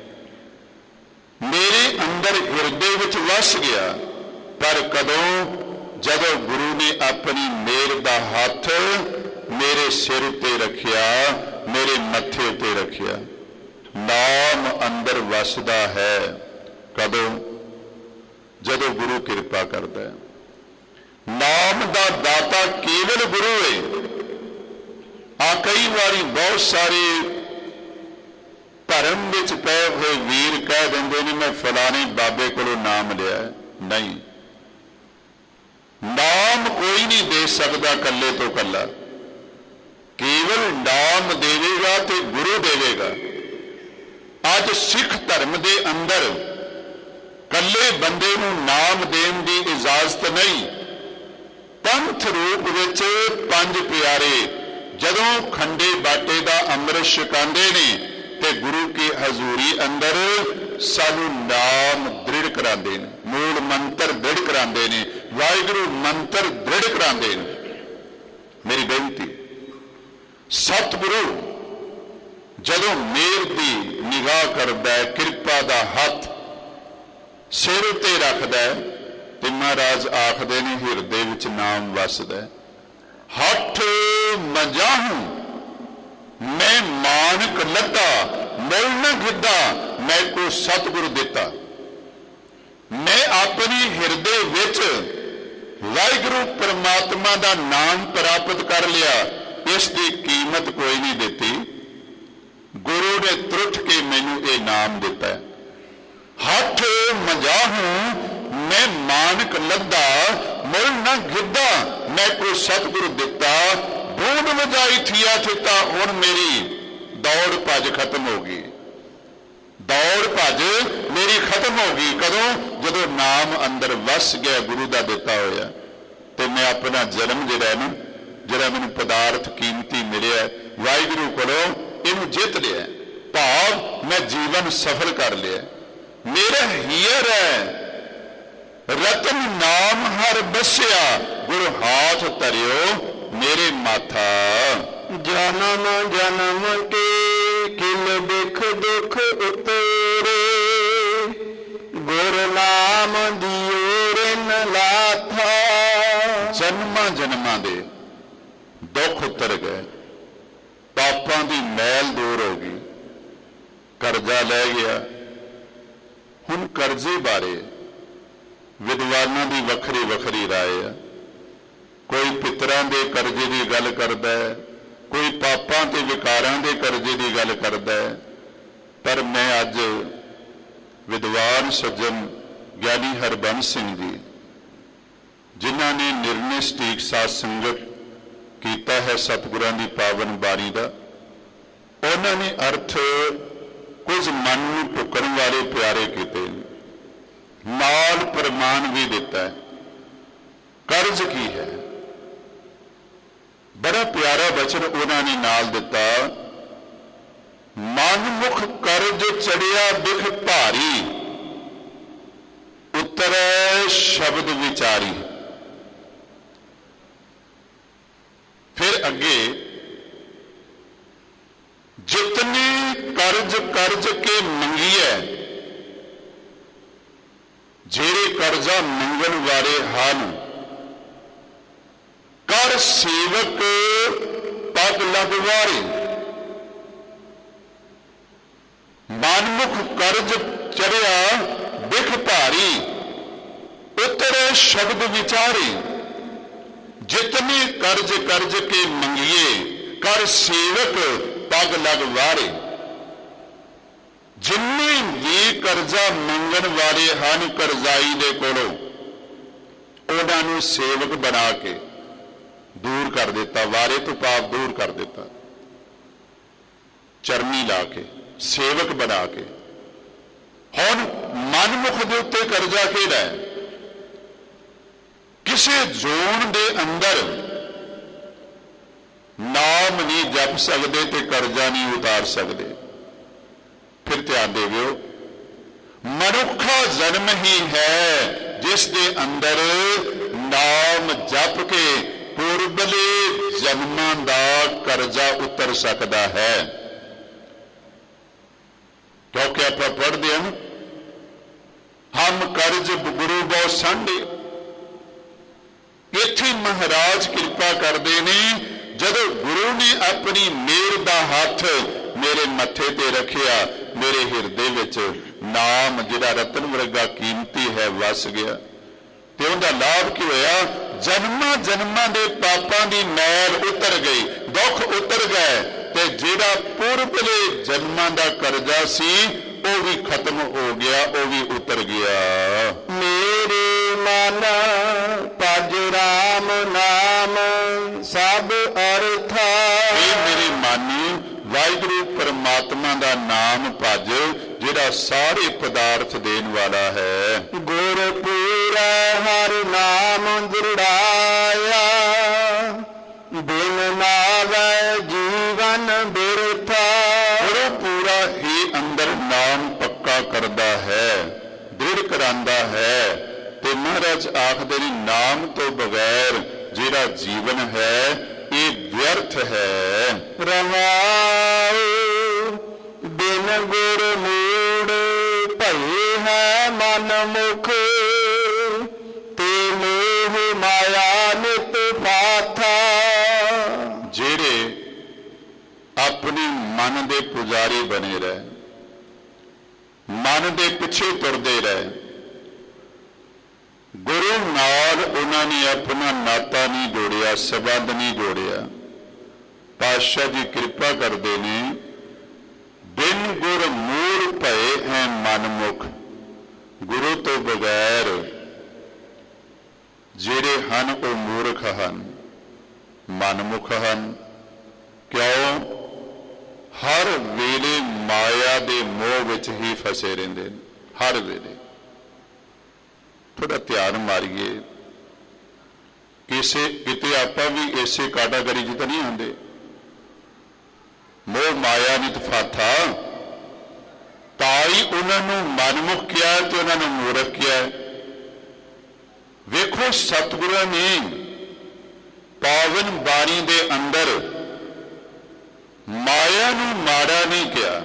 ਮੇਰੇ ਅੰਦਰ ਹਿਰਦੇ ਵਿੱਚ ਵਸ ਗਿਆ, ਪਰ ਕਦੋਂ? ਜਦੋਂ ਗੁਰੂ ਨੇ ਆਪਣੀ ਮਿਹਰ ਦਾ ਹੱਥ ਮੇਰੇ ਸਿਰ ਤੇ ਰੱਖਿਆ, ਮੇਰੇ ਮੱਥੇ ਤੇ ਰੱਖਿਆ। ਨਾਮ ਅੰਦਰ ਵਸਦਾ ਹੈ ਕਦੋਂ? ਜਦੋਂ ਗੁਰੂ ਕਿਰਪਾ ਕਰਦਾ ਹੈ। ਨਾਮ ਦਾ ਦਾਤਾ ਕੇਵਲ ਗੁਰੂ ਹੈ। ਆ ਕਈ ਵਾਰੀ ਬਹੁਤ ਸਾਰੇ ਧਰਮ ਵਿੱਚ ਪਏ ਹੋਏ ਵੀਰ ਕਹਿ ਦਿੰਦੇ ਨੇ ਮੈਂ ਫਲਾਣੇ ਬਾਬੇ ਕੋਲੋਂ ਨਾਮ ਲਿਆ। ਨਹੀਂ, ਨਾਮ ਕੋਈ ਨਹੀਂ ਦੇ ਸਕਦਾ ਕੱਲੇ ਤੋਂ ਕੱਲਾ, ਕੇਵਲ ਨਾਮ ਦੇਵੇਗਾ ਤੇ ਗੁਰੂ ਦੇਵੇਗਾ। ਅੱਜ ਸਿੱਖ ਧਰਮ ਦੇ ਅੰਦਰ ਕੱਲੇ ਬੰਦੇ ਨੂੰ ਨਾਮ ਦੇਣ ਦੀ ਇਜਾਜ਼ਤ ਨਹੀਂ। ਪੰਥ ਰੂਪ ਵਿੱਚ ਪੰਜ ਪਿਆਰੇ ਜਦੋਂ ਖੰਡੇ ਬਾਟੇ ਦਾ ਅੰਮ੍ਰਿਤ ਛਕਾਉਂਦੇ ਨੇ ਤੇ ਗੁਰੂ ਕੀ ਹਜ਼ੂਰੀ ਅੰਦਰ ਸਾਨੂੰ ਨਾਮ ਦ੍ਰਿੜ ਕਰਾਉਂਦੇ ਨੇ, ਮੂਲ ਮੰਤਰ ਦ੍ਰਿੜ ਕਰਾਉਂਦੇ ਨੇ, ਵਾਹਿਗੁਰੂ ਮੰਤਰ ਦ੍ਰਿੜ ਕਰਾਉਂਦੇ ਨੇ। ਮੇਰੀ ਬੇਨਤੀ, ਸਤਿਗੁਰੂ ਜਦੋਂ ਮਿਹਰ ਦੀ ਨਿਗਾਹ ਕਰਦਾ ਹੈ, ਕਿਰਪਾ ਦਾ ਹੱਥ ਸਿਰ ਤੇ ਰੱਖਦਾ ਹੈ ਤੇ ਮਹਾਰਾਜ ਆਖਦੇ ਨੇ ਹਿਰਦੇ ਵਿੱਚ ਨਾਮ ਵਸਦਾ ਹੈ। ਹੱਠ ਮਜਾਹੂੰ ਮੈਂ ਮਾਨਕ ਲੱਦਾ, ਮੁੱਲ ਨਾ ਗਿੱਧਾ ਮੈਂ ਕੋ ਸਤਿਗੁਰੂ ਦਿੱਤਾ। ਮੈਂ ਆਪਣੀ ਹਿਰਦੇ ਵਿੱਚ ਵਾਹਿਗੁਰੂ ਪਰਮਾਤਮਾ ਦਾ ਨਾਮ ਪ੍ਰਾਪਤ ਕਰ ਲਿਆ, ਇਸ ਦੀ ਕੀਮਤ ਕੋਈ ਨਹੀਂ ਦਿੱਤੀ। ਗੁਰੂ ਨੇ ਤਰੁੱਠ ਕੇ ਮੈਨੂੰ ਇਹ ਨਾਮ ਦਿੱਤਾ ਹੈ। ਹੱਠ ਮਜਾਹੂੰ ਮੈਂ ਮਾਨਕ ਲੱਦਾ, ਮੁੱਲ ਨਾ ਗਿੱਧਾ ਮੈਂ ਕੋ ਸਤਿਗੁਰੂ ਦਿੱਤਾ। ਬੂੰਦ ਵਜਾਈ ਥੀਆ ਥਿੱਤਾ, ਹੁਣ ਮੇਰੀ ਦੌੜ ਭੱਜ ਖਤਮ ਹੋ ਗਈ। ਦੌੜ ਭੱਜ ਮੇਰੀ ਖਤਮ ਹੋ ਗਈ। ਕਦੋਂ? ਜਦੋਂ ਨਾਮ ਅੰਦਰ ਵਸ ਗਿਆ ਗੁਰੂ ਦਾ ਦਿੱਤਾ ਹੋਇਆ। ਤੇ ਮੈਂ ਆਪਣਾ ਜਨਮ ਜਿਹੜਾ ਨਾ, ਜਿਹੜਾ ਮੈਨੂੰ ਪਦਾਰਥ ਕੀਮਤੀ ਮਿਲਿਆ ਵਾਹਿਗੁਰੂ ਕੋਲੋਂ, ਇਹਨੂੰ ਜਿੱਤ ਲਿਆ। ਭਾਵ ਮੈਂ ਜੀਵਨ ਸਫਲ ਕਰ ਲਿਆ। ਮੇਰਾ ਹੀਰ ਹੈ ਰਤਨ ਨਾਮ ਹਰ ਬਸਿਆ, ਗੁਰ ਹਾਥ ਧਰਿਓ ਮੇਰੇ ਮਾਥਾ। ਜਨਮ ਜਨਮ ਕੇ ਕਿਲ ਦੁਖ ਦੁਖ ਉਤਰੇ, ਗੁਰ ਨਾਮ ਦਿਓ ਰਿਨ ਲਾਥਾ। ਜਨਮਾਂ ਜਨਮਾਂ ਦੇ ਦੁੱਖ ਉਤਰ ਗਏ, ਪਾਪਾਂ ਦੀ ਮੈਲ ਦੂਰ ਹੋ ਗਈ, ਕਰਜ਼ਾ ਲੈ ਗਿਆ। ਹੁਣ ਕਰਜ਼ੇ ਬਾਰੇ ਵਿਦਵਾਨਾਂ ਦੀ ਵੱਖਰੀ ਵੱਖਰੀ ਰਾਏ ਹੈ। ਕੋਈ ਪਿਤਰਾਂ ਦੇ ਕਰਜ਼ੇ ਦੀ ਗੱਲ ਕਰਦਾ ਹੈ, ਕੋਈ ਪਾਪਾਂ ਤੇ ਵਿਕਾਰਾਂ ਦੇ ਕਰਜ਼ੇ ਦੀ ਗੱਲ ਕਰਦਾ ਹੈ। ਪਰ ਮੈਂ ਅੱਜ ਵਿਦਵਾਨ ਸੱਜਣ ਗਿਆਨੀ ਹਰਬੰਸ ਸਿੰਘ ਜੀ, ਜਿਨ੍ਹਾਂ ਨੇ ਨਿਰਣੇ ਸਟੀਕ ਸਾਧ ਸੰਗਤ ਕੀਤਾ ਹੈ ਸਤਿਗੁਰਾਂ ਦੀ ਪਾਵਨ ਬਾਣੀ ਦਾ, ਉਹਨਾਂ ਨੇ ਅਰਥ ਕੁਝ ਮਨ ਨੂੰ ਟੁਕਣ ਵਾਲੇ ਪਿਆਰੇ ਕੀਤੇ, ਨਾਲ ਪ੍ਰਮਾਣ ਵੀ ਦਿੱਤਾ ਹੈ। ਕਰਜ਼ ਕੀ ਹੈ? ਬੜਾ ਪਿਆਰਾ ਬਚਨ ਉਹਨਾਂ ਨੇ ਨਾਲ ਦਿੱਤਾ। ਮਨਮੁਖ ਕਰਜ ਚੜਿਆ ਬਿਖ ਭਾਰੀ, ਉਤਰੈ ਸ਼ਬਦ ਵਿਚਾਰੀ। ਫਿਰ ਅੱਗੇ ਜਿਤਨੇ ਕਰਜ ਕਰਜ ਕੇ ਮੰਗੀਐ, ਜਿਹੜੇ ਕਰਜ਼ਾ ਮੰਗਣ ਵਾਲੇ ਹਨ, ਕਰ ਸੇਵਕ ਪਗ ਲਗਵਾਰੇ। ਮਨਮੁਖ ਕਰਜ ਚੜਿਆ ਬਿਖ ਭਾਰੀ, ਉਤਰੇ ਸ਼ਬਦ ਵਿਚਾਰੇ। ਜਿਤਨੇ ਕਰਜ ਕਰਜ ਕੇ ਮੰਗੀਏ, ਕਰ ਸੇਵਕ ਪਗ ਲਗਵਾਰੇ। ਜਿੰਨੇ ਵੀ ਕਰਜ਼ਾ ਮੰਗਣ ਵਾਲੇ ਹਨ ਕਰਜ਼ਾਈ ਦੇ ਕੋਲੋਂ, ਉਹਨਾਂ ਨੂੰ ਸੇਵਕ ਬਣਾ ਕੇ ਦੂਰ ਕਰ ਦਿੱਤਾ, ਵਾਰੇ ਤੋਂ ਪਾਪ ਦੂਰ ਕਰ ਦਿੱਤਾ, ਚਰਨੀ ਲਾ ਕੇ ਸੇਵਕ ਬਣਾ ਕੇ। ਹੁਣ ਮਨਮੁਖ ਦੇ ਉੱਤੇ ਕਰਜ਼ਾ ਕਿਹੜਾ ਹੈ? ਕਿਸੇ ਜ਼ੋਨ ਦੇ ਅੰਦਰ ਨਾਮ ਨਹੀਂ ਜਪ ਸਕਦੇ ਤੇ ਕਰਜ਼ਾ ਨਹੀਂ ਉਤਾਰ ਸਕਦੇ। ਫਿਰ ਧਿਆਨ ਦੇਵੋ, ਮਨੁੱਖਾ ਜਨਮ ਹੀ ਹੈ ਜਿਸ ਦੇ ਅੰਦਰ ਨਾਮ ਜਪ ਕੇ ਪੂਰਬਲੇ ਜਨਮਾਂ ਦਾ ਕਰਜ਼ਾ ਉਤਰ ਸਕਦਾ ਹੈ। ਕਿਉਂਕਿ ਆਪਾਂ ਪੜ੍ਹਦੇ ਹਾਂ, ਹਮ ਕਰਜ ਗੁਰੂ ਬਹੁ ਸਾਂਢੇ। ਇੱਥੇ ਮਹਾਰਾਜ ਕਿਰਪਾ ਕਰਦੇ ਨੇ, ਜਦੋਂ ਗੁਰੂ ਨੇ ਆਪਣੀ ਮਿਹਰ ਦਾ ਹੱਥ ਮੇਰੇ ਮੱਥੇ ਤੇ ਰੱਖਿਆ, ਮੇਰੇ ਹਿਰਦੇ ਵਿੱਚ ਨਾਮ ਜਿਹੜਾ ਰਤਨ ਵਰਗਾ ਕੀਮਤੀ ਹੈ ਵਸ ਗਿਆ। ਤੇ ਉਹਦਾ ਲਾਭ ਕੀ ਹੋਇਆ? ਜਨਮਾਂ ਜਨਮਾਂ ਦੇ ਪਾਪਾਂ ਦੀ ਮੈਲ ਉਤਰ ਗਈ, ਦੁੱਖ ਉਤਰ ਗਏ, ਤੇ ਜਿਹੜਾ ਪੂਰਬਲੇ ਜਨਮਾਂ ਦਾ ਕਰਜ਼ਾ ਸੀ ਉਹ ਵੀ ਖਤਮ ਹੋ ਗਿਆ, ਉਹ ਵੀ ਉਤਰ ਗਿਆ। ਮੇਰੇ ਮਨ ਭਜ ਰਾਮ ਨਾਮ ਸਭ ਅਰਥਾ। ਇਹ ਮੇਰੇ ਮਨ ਵਾਹਿਗੁਰੂ ਪਰਮਾਤਮਾ ਦਾ ਨਾਮ ਭਜ, ਜਿਹੜਾ ਸਾਰੇ ਪਦਾਰਥ ਦੇਣ ਵਾਲਾ ਹੈ। ਗੁਰ ਪੂਰਾ ਹਰ ਨਾਮ ਦ੍ਰਿੜਾਇਆ, ਬਿਨ ਨਾਵੈ ਜੀਵਨ ਬਿਰਥਾ। ਗੁਰੂ ਪੂਰਾ ਹੀ ਅੰਦਰ ਨਾਮ ਪੱਕਾ ਕਰਦਾ ਹੈ, ਦ੍ਰਿੜ ਕਰਾਂਦਾ ਹੈ। ਤੇ ਮਹਾਰਾਜ ਆਖਦੇ ਨੇ, ਨਾਮ ਤੋਂ ਬਗੈਰ ਜਿਹੜਾ ਜੀਵਨ ਹੈ ਇਹ ਵਿਅਰਥ ਹੈ। ਰਹਾਉ ਬਿਨ ਗੁਰ ਮੂੜ ਭਈ ਹੈ ਮਨ ਮੁਖ, ਤੇ ਮੋਹ ਮਾਇਆ ਨਿਤ ਪਾਥਾ। ਜਿਹੜੇ ਆਪਣੇ ਮਨ ਦੇ ਪੁਜਾਰੀ ਬਣੇ ਰਹੇ, ਮਨ ਦੇ ਪਿੱਛੇ ਤੁਰਦੇ ਰਹੇ, ਗੁਰੂ ਨਾਲ ਉਹਨਾਂ ਨੇ ਆਪਣਾ ਨਾਤਾ ਨਹੀਂ ਜੋੜਿਆ, ਸਬੰਧ ਨਹੀਂ ਜੋੜਿਆ। ਪਾਤਸ਼ਾਹ ਜੀ ਕਿਰਪਾ ਕਰਦੇ ਨੇ, ਬਿਨ ਗੁਰ ਮੂੜ ਭਏ ਹੈ ਮਨਮੁਖ। ਗੁਰੂ ਤੋਂ ਬਗੈਰ ਜਿਹੜੇ ਹਨ ਉਹ ਮੂਰਖ ਹਨ, ਮਨਮੁਖ ਹਨ। ਕਿਉਂ? ਹਰ ਵੇਲੇ ਮਾਇਆ ਦੇ ਮੋਹ ਵਿੱਚ ਹੀ ਫਸੇ ਰਹਿੰਦੇ ਨੇ, ਹਰ ਵੇਲੇ। ਥੋੜਾ ਧਿਆਨ ਮਾਰੀਏ, ਕਿਸੇ ਕਿਤੇ ਆਪਾਂ ਵੀ ਇਸੇ ਕੈਟਾਗਰੀ 'ਚ ਤਾਂ ਨਹੀਂ ਆਉਂਦੇ। ਮੋਹ ਮਾਇਆ ਨਿਤ ਫਾਥਾ, ਤਾਂ ਹੀ ਉਹਨਾਂ ਨੂੰ ਮਨਮੁਖ ਕਿਹਾ ਤੇ ਉਹਨਾਂ ਨੂੰ ਮੂਰਖ ਕਿਹਾ। ਵੇਖੋ, ਸਤਿਗੁਰਾਂ ਨੇ ਪਾਵਨ ਬਾਣੀ ਦੇ ਅੰਦਰ ਮਾਇਆ ਨੂੰ ਮਾੜਾ ਨਹੀਂ ਕਿਹਾ।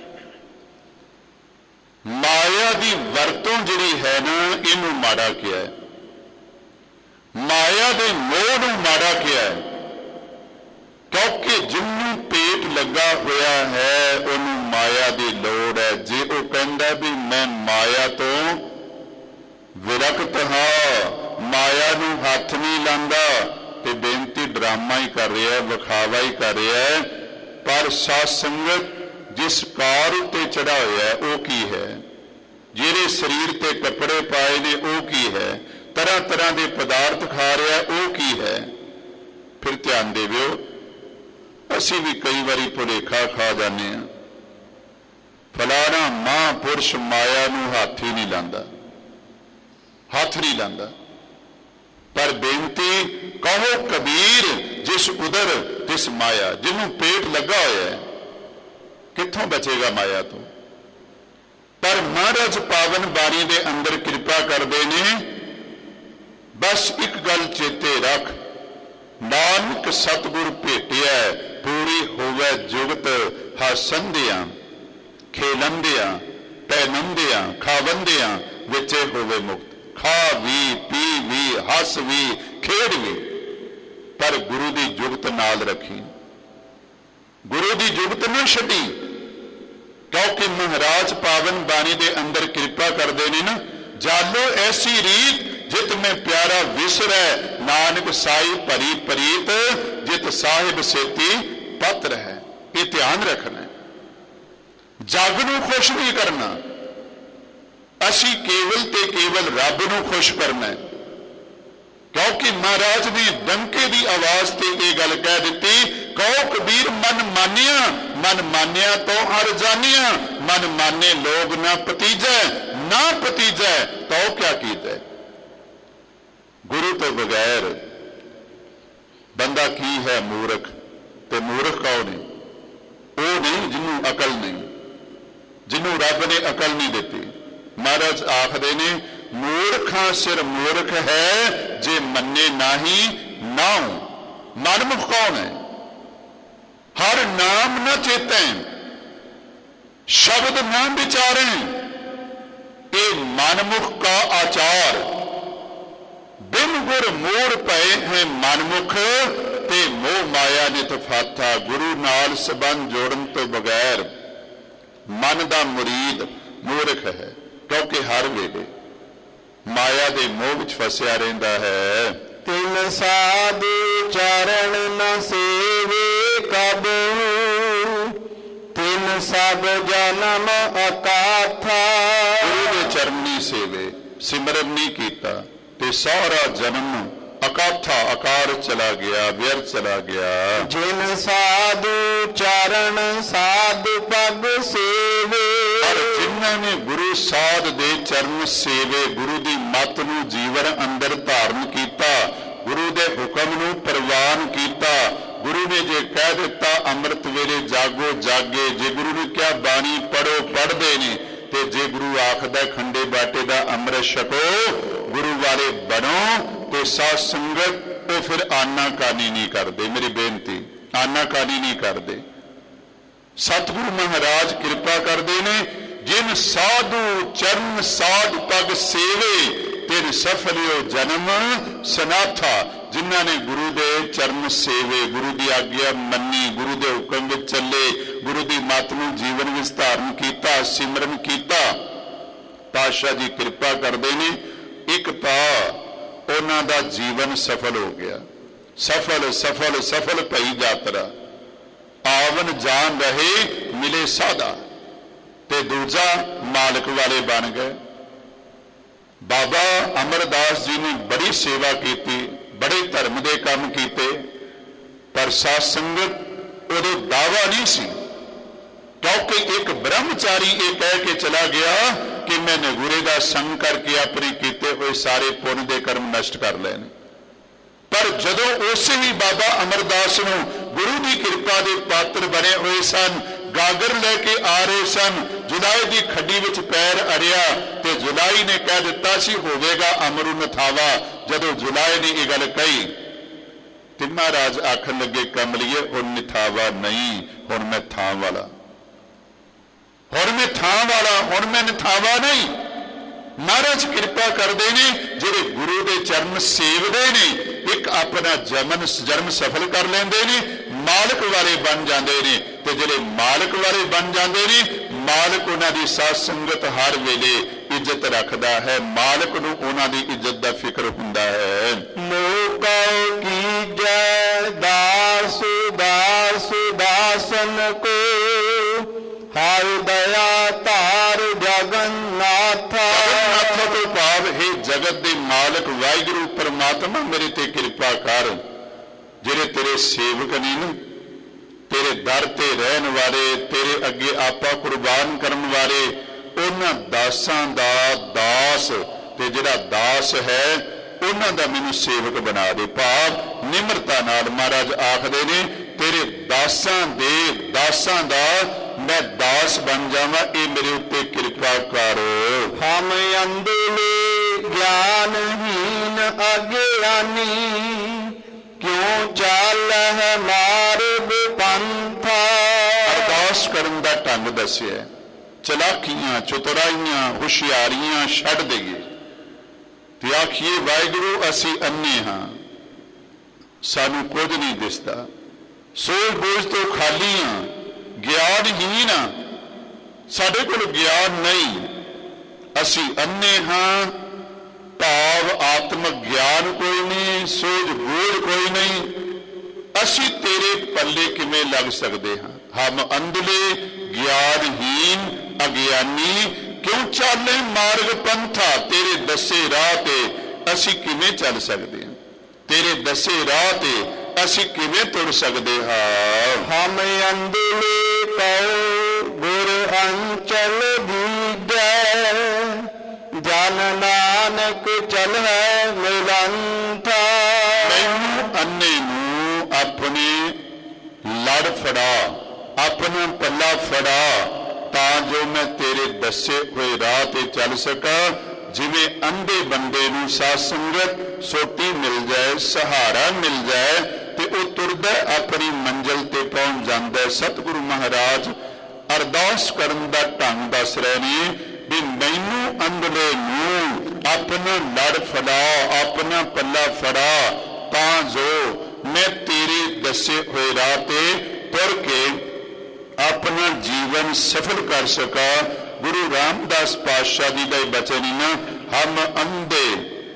ਮਾਇਆ ਦੀ ਵਰਤੋਂ ਜਿਹੜੀ ਹੈ ਨਾ, ਇਹਨੂੰ ਮਾੜਾ ਕਿਹਾ ਹੈ। ਮਾਇਆ ਦੇ ਮੋਹ ਨੂੰ ਮਾੜਾ ਕਿਹਾ ਹੈ, ਕਿਉਂਕਿ ਜਿਹਨੂੰ ਪੇਟ ਲੱਗਾ ਹੋਇਆ ਹੈ ਉਹਨੂੰ ਮਾਇਆ ਦੀ ਲੋੜ ਹੈ। ਜੇ ਉਹ ਕਹਿੰਦਾ ਵੀ ਮੈਂ ਮਾਇਆ ਤੋਂ ਵਿਰਕਤ ਹਾਂ, ਮਾਇਆ ਨੂੰ ਹੱਥ ਨਹੀਂ ਲਾਉਂਦਾ, ਤੇ ਬੇਨਤੀ ਡਰਾਮਾ ਹੀ ਕਰ ਰਿਹਾ, ਵਿਖਾਵਾ ਹੀ ਕਰ ਰਿਹਾ। ਪਰ ਸਾਧ ਸੰਗਤ ਜਿਸ ਕਾਰ ਉੱਤੇ ਚੜਾ ਹੋਇਆ ਉਹ ਕੀ ਹੈ? ਜਿਹੜੇ ਸਰੀਰ ਤੇ ਕੱਪੜੇ ਪਾਏ ਨੇ ਉਹ ਕੀ ਹੈ? ਤਰ੍ਹਾਂ ਤਰ੍ਹਾਂ ਦੇ ਪਦਾਰਥ ਖਾ ਰਿਹਾ ਉਹ ਕੀ ਹੈ? ਫਿਰ ਧਿਆਨ ਦੇਵਿਓ, ਅਸੀਂ ਵੀ ਕਈ ਵਾਰੀ ਭੁਲੇਖਾ ਖਾ ਜਾਂਦੇ ਹਾਂ, ਫਲਾਣਾ ਮਹਾਂਪੁਰਸ਼ ਮਾਇਆ ਨੂੰ ਹੱਥ ਹੀ ਨਹੀਂ ਲਾਉਂਦਾ, ਹੱਥ ਨਹੀਂ ਲਾਉਂਦਾ। ਪਰ ਬੇਨਤੀ ਕਹੋ ਕਬੀਰ, ਜਿਸ ਉਦਰ ਤਿਸ ਮਾਇਆ। ਜਿਹਨੂੰ ਪੇਟ ਲੱਗਾ ਹੋਇਆ ਹੈ, ਕਿੱਥੋਂ ਬਚੇਗਾ ਮਾਇਆ ਤੋਂ। ਪਰ ਮਹਾਰਾਜ ਪਾਵਨ ਬਾਣੀ ਦੇ ਅੰਦਰ ਕਿਰਪਾ ਕਰਦੇ ਨੇ, ਬਸ ਇੱਕ ਗੱਲ ਚੇਤੇ ਰੱਖ, ਨਾਨਕ ਸਤਿਗੁਰ ਭੇਟਿਆ ਪੂਰੀ ਹੋਵੇ ਜੁਗਤ ਹਸੰਦਿਆਂ ਖੇਲੰਦਿਆਂ ਪਹਿਨੰਦਿਆਂ ਖਾਵੰਦਿਆਂ ਵਿੱਚੇ ਹੋਵੇ ਮੁਕਤ। ਖਾ ਵੀ ਪੀ ਵੀ ਹੱਸ ਵੀ ਖੇਡ ਵੀ, ਪਰ ਗੁਰੂ ਦੀ ਜੁਗਤ ਨਾਲ ਰੱਖੀ, ਗੁਰੂ ਦੀ ਜੁਗਤ ਨਾ ਛੱਡੀ। ਕਿਉਂਕਿ ਮਹਾਰਾਜ ਪਾਵਨ ਬਾਣੀ ਦੇ ਅੰਦਰ ਕਿਰਪਾ ਕਰਦੇ ਨੇ ਨਾ, ਜਾਲੋ ਐਸੀ ਰੀਤ ਜਿਤ ਮੈਂ ਪਿਆਰਾ ਵਿਸਰੈ, ਨਾਨਕ ਸਾਈ ਭਰੀ ਪ੍ਰੀਤ ਜਿਤ ਸਾਹਿਬ ਸੇਤੀ ਪਤ ਰਹਿ। ਇਹ ਧਿਆਨ ਰੱਖਣਾ, ਜਗ ਨੂੰ ਖੁਸ਼ ਨਹੀਂ ਕਰਨਾ, ਅਸੀਂ ਕੇਵਲ ਤੇ ਕੇਵਲ ਰੱਬ ਨੂੰ ਖੁਸ਼ ਕਰਨਾ। ਕਿਉਂਕਿ ਮਹਾਰਾਜ ਨੇ ਡੰਕੇ ਦੀ ਆਵਾਜ਼ ਤੇ ਇਹ ਗੱਲ ਕਹਿ ਦਿੱਤੀ, ਕਹੋ ਕਬੀਰ ਮਨ ਮਾਨਿਆ, ਮਨ ਮਾਨਿਆ ਤੋਂ ਹਰ ਜਾਨਿਆ, ਮਨ ਮਾਨੇ ਲੋਗ ਨਾ ਪਤੀਜੈ, ਨਾ ਪਤੀਜੈ ਤੋ ਕਿਆ ਕੀਜੈ। ਗੁਰੂ ਤੋਂ ਬਗੈਰ ਬੰਦਾ ਕੀ ਹੈ? ਮੂਰਖ। ਤੇ ਮੂਰਖ ਕੌਣ ਹੈ? ਉਹ ਨਹੀਂ ਜਿਹਨੂੰ ਅਕਲ ਨਹੀਂ, ਜਿਹਨੂੰ ਰੱਬ ਨੇ ਅਕਲ ਨਹੀਂ ਦਿੱਤੀ। ਮਹਾਰਾਜ ਆਖਦੇ ਨੇ, ਮੂਰਖਾਂ ਸਿਰ ਮੂਰਖ ਹੈ ਜੇ ਮੰਨੇ ਨਾਹੀ ਨਾਉ। ਮਨਮੁਖ ਕੌਣ ਹੈ? ਹਰ ਨਾਮ ਨ ਚੇਤੈ, ਸ਼ਬਦ ਨਾ ਵਿਚਾਰੇ, ਇਹ ਮਨਮੁਖ ਕਾ ਆਚਾਰ। ਬਿਨ ਗੁਰ ਮੂੜ ਪਏ ਹੈ ਮਨਮੁਖ, ਤੇ ਮੋਹ ਮਾਇਆ ਨਿਤ ਫਾਥਾ। ਗੁਰੂ ਨਾਲ ਸੰਬੰਧ ਜੋੜਨ ਤੋਂ ਬਗੈਰ ਮਨ ਦਾ ਮੁਰੀਦ ਮੂਰਖ ਹੈ, ਕਿਉਂਕਿ ਹਰ ਵੇਲੇ ਮਾਇਆ ਦੇ ਮੋਹ ਵਿੱਚ ਫਸਿਆ ਰਹਿੰਦਾ ਹੈ। ਤਿਨ ਸਾਧੂ ਚਰਨ ਨ ਸੇਵੇ ਕਬਹੁ, ਤਿਨ ਸਭ ਜਨਮ ਅਕਾਥਾ। ਗੁਰੂ ਦੇ ਚਰਨ ਨਹੀਂ ਸੇਵੇ, ਸਿਮਰਨ ਨਹੀਂ ਕੀਤਾ, ਤੇ ਸਾਰਾ ਜਨਮ ਅਕਾਥਾ ਆਕਾਰ ਚਲਾ ਗਿਆ, ਵਿਅਰਥ ਚਲਾ ਗਿਆ। ਜਿਨ ਸਾਧੂ ਚਰਨ ਸਾਧੂ ਪਗ ਸੇਵੇ, ਜਿਨ੍ਹਾਂ ਨੇ ਗੁਰੂ ਸਾਧ ਦੇ ਚਰਨ ਸੇਵੇ, ਗੁਰੂ ਦੀ ਮੱਤ ਨੂੰ ਜੀਵਨ ਅੰਦਰ ਧਾਰਨ ਕੀਤਾ, ਗੁਰੂ ਦੇ ਹੁਕਮ ਨੂੰ ਪ੍ਰਵਾਨ ਕੀਤਾ। ਗੁਰੂ ਨੇ ਜੇ ਕਹਿ ਦਿੱਤਾ ਅੰਮ੍ਰਿਤ ਵੇਲੇ ਜਾਗੋ ਜਾਗੇ, ਜੇ ਗੁਰੂ ਨੇ ਕਿਹਾ ਬਾਣੀ ਪੜੋ ਪੜ੍ਹਦੇ ਨੇ, ਤੇ ਜੇ ਗੁਰੂ ਆਖਦਾ ਖੰਡੇ ਬਾਟੇ ਦਾ ਅੰਮ੍ਰਿਤ ਛਕੋ, ਗੁਰੂ ਵਾਲੇ ਬਣੋ, ਤੇ ਸਾਧ ਸੰਗਤ ਉਹ ਫਿਰ ਆਨਾਕਾਨੀ ਨਹੀਂ ਕਰਦੇ। ਮੇਰੀ ਬੇਨਤੀ, ਆਨਾਕਾਨੀ ਨਹੀਂ ਕਰਦੇ। ਸਤਿਗੁਰੂ ਮਹਾਰਾਜ ਕਿਰਪਾ ਕਰਦੇ ਨੇ, ਜਿਨ ਸਾਧੂ ਚਰਨ ਸਾਧ ਪਗ ਸੇਵੇ, ਤਿਨ ਸਫਲਿਓ ਜਨਮ ਸਨਾਥਾ। ਜਿਨ੍ਹਾਂ ਨੇ ਗੁਰੂ ਦੇ ਚਰਨ ਸੇਵੇ, ਗੁਰੂ ਦੀ ਆਗਿਆ ਮੰਨੀ, ਗੁਰੂ ਦੇ ਹੁਕਮ ਵਿੱਚ ਚੱਲੇ, ਗੁਰੂ ਦੀ ਮੱਤ ਨੂੰ ਜੀਵਨ ਵਿੱਚ ਧਾਰਨ ਕੀਤਾ, ਸਿਮਰਨ ਕੀਤਾ, ਪਾਤਸ਼ਾਹ ਜੀ ਕਿਰਪਾ ਕਰਦੇ ਨੇ, ਇੱਕ ਤਾਂ ਉਹਨਾਂ ਦਾ ਜੀਵਨ ਸਫਲ ਹੋ ਗਿਆ। ਸਫਲ ਸਫਲ ਸਫਲ ਭਈ ਯਾਤਰਾ, ਆਵਨ ਜਾਨ ਰਹੇ ਮਿਲੇ ਸਾਧਾ। ਤੇ ਦੂਜਾ ਮਾਲਕ ਵਾਲੇ ਬਣ ਗਏ। ਬਾਬਾ ਅਮਰਦਾਸ ਜੀ ਨੇ ਬੜੀ ਸੇਵਾ ਕੀਤੀ, ਬੜੇ ਧਰਮ ਦੇ ਕੰਮ ਕੀਤੇ, ਪਰ ਸਾਧ ਸੰਗਤ ਉਹਦੇ ਦਾਵਾ ਨਹੀਂ ਸੀ। ਕਿਉਂਕਿ ਇੱਕ ਬ੍ਰਹਮਚਾਰੀ ਇਹ ਕਹਿ ਕੇ ਚਲਾ ਗਿਆ ਕਿ ਮੈਂ ਨਿਗੁਰੇ ਦਾ ਸੰਗ ਕਰਕੇ ਆਪਣੇ ਕੀਤੇ ਹੋਏ ਸਾਰੇ ਪੁੰਨ ਦੇ ਕਰਮ ਨਸ਼ਟ ਕਰ ਲਏ ਨੇ। ਪਰ ਜਦੋਂ ਉਸੇ ਹੀ ਬਾਬਾ ਅਮਰਦਾਸ ਨੂੰ ਗੁਰੂ ਦੀ ਕਿਰਪਾ ਦੇ ਪਾਤਰ ਬਣੇ ਹੋਏ ਸਨ, ਗਾਗਰ ਲੈ ਕੇ ਆ ਰਹੇ ਸਨ, ਜੁਲਾਈ ਦੀ ਖੱਡੀ ਵਿੱਚ ਪੈਰ ਅੜਿਆ, ਤੇ ਜੁਲਾਈ ਨੇ ਕਹਿ ਦਿੱਤਾ ਸੀ ਹੋਵੇਗਾ ਅਮਰੂ ਨਥਾਵਾ। ਜਦੋਂ ਜੁਲਾਈ ਨੇ ਇਹ ਗੱਲ ਕਹੀ, ਤੇ ਮਹਾਰਾਜ ਆਖਣ ਲੱਗੇ, ਕਮਲੀਏ ਹੁਣ ਨਿਥਾਵਾ ਨਹੀਂ, ਹੁਣ ਮੈਂ ਥਾਂ ਵਾਲਾ, ਹੁਣ ਮੈਂ ਥਾਂ ਵਾਲਾ, ਹੁਣ ਮੈਂ ਨਿਥਾਵਾ ਨਹੀਂ। ਮਹਾਰਾਜ ਕਿਰਪਾ ਕਰਦੇ ਨੇ, ਜਿਹੜੇ ਗੁਰੂ ਦੇ ਚਰਨ ਸੇਵਦੇ ਨੇ, ਇੱਕ ਆਪਣਾ ਜਮਨ ਜਨਮ ਸਫਲ ਕਰ ਲੈਂਦੇ ਨੇ, ਮਾਲਕ ਵਾਲੇ ਬਣ ਜਾਂਦੇ ਨੇ। ਤੇ ਜਿਹੜੇ ਮਾਲਕ ਵਾਲੇ ਬਣ ਜਾਂਦੇ ਨੇ, ਮਾਲਕ ਉਹਨਾਂ ਦੀ ਸਾਧ ਸੰਗਤ ਹਰ ਵੇਲੇ ਇੱਜ਼ਤ ਰੱਖਦਾ ਹੈ, ਮਾਲਕ ਨੂੰ ਉਹਨਾਂ ਦੀ ਇੱਜ਼ਤ ਦਾ ਫਿਕਰ ਹੁੰਦਾ ਹੈ। ਲੋਕੋ ਕੀ ਜੈ ਦਾਸ ਦਾਸ ਦਾਸਨ ਕੋ, ਹਰ ਦਇਆ ਧਾਰ ਜਗਨਨਾਥਾ। ਜਗਨਨਾਥ ਤੋਂ ਭਾਵ ਹੈ ਜਗਤ ਦੇ ਮਾਲਕ ਵਾਹਿਗੁਰੂ ਪਰਮਾਤਮਾ, ਮੇਰੇ ਤੇ ਕਿਰਪਾ ਕਰ। ਜਿਹੜੇ ਤੇਰੇ ਸੇਵਕ ਨੇ ਨਾ, ਤੇਰੇ ਦਰ ਤੇ ਰਹਿਣ ਵਾਲੇ, ਤੇਰੇ ਅੱਗੇ ਆਪਾ ਕੁਰਬਾਨ ਕਰਨ ਵਾਲੇ, ਉਹਨਾਂ ਦਾਸਾਂ ਦਾ ਦਾਸ, ਤੇ ਜਿਹੜਾ ਦਾਸ ਹੈ ਉਹਨਾਂ ਦਾ ਮੈਨੂੰ ਸੇਵਕ ਬਣਾ ਦੇ। ਭਾਵ ਨਿਮਰਤਾ ਨਾਲ ਮਹਾਰਾਜ ਆਖਦੇ ਨੇ, ਤੇਰੇ ਦਾਸਾਂ ਦੇ ਦਾਸਾਂ ਦਾ मैं दास बन जावा, ये मेरे उत्ते कृपा कर। हम अंधले ज्ञानहीन अज्ञानी, क्यों चाल है मार्ग पंथा। अरदास करन दा ढंग दसिया, चलाकियां चतुराइयां हुशियारियां छड्ड देइए ते आखिए वाहिगुरू असी अन्ने हां, सानू कुछ नहीं दिसदा, सोच बोझ तो खाली हाँ, ज्ञानहीन हाँ, साडे कोल ज्ञान नहीं, असी अन्ने हाँ, भाव आत्मक ज्ञान कोई नहीं, सोच बोझ कोई नहीं, असी तेरे पल्ले किवें लग सकते हाँ। हम अंधले ज्ञानहीन अज्ञानी, क्यों चाले मार्ग पंथा, तेरे दसे राह ते असी किवें चल सकते हैं, तेरे दसे राह ते असी किवें तुर सकते हाँ। हम अंधले कहो गुर अंचल दीजै, जन नानक चल है मिलंथा। मैनू अन्ने नू अपने लड़ फड़ा, अपना पल्ला फड़ा, तां जो मैं तेरे दसे हुए राह ते चल सका। जिवें अंधे बंदे नू साध संगत सोटी मिल जाए, सहारा मिल जाए ते वो तुरदा अपनी मंजिल ते पहुंच जाता है। सतगुरु महाराज अरदास करन दा ढंग दस रहे ने भी मैनू अंधले नू अपना लड़ फड़ा, अपना पल्ला फड़ा, तां जो मैं तेरे दसे हुए राह ते तुर के अपना जीवन सफल कर सका। गुरु रामदास पातशाह जी का बचन ही ना, हम अंधे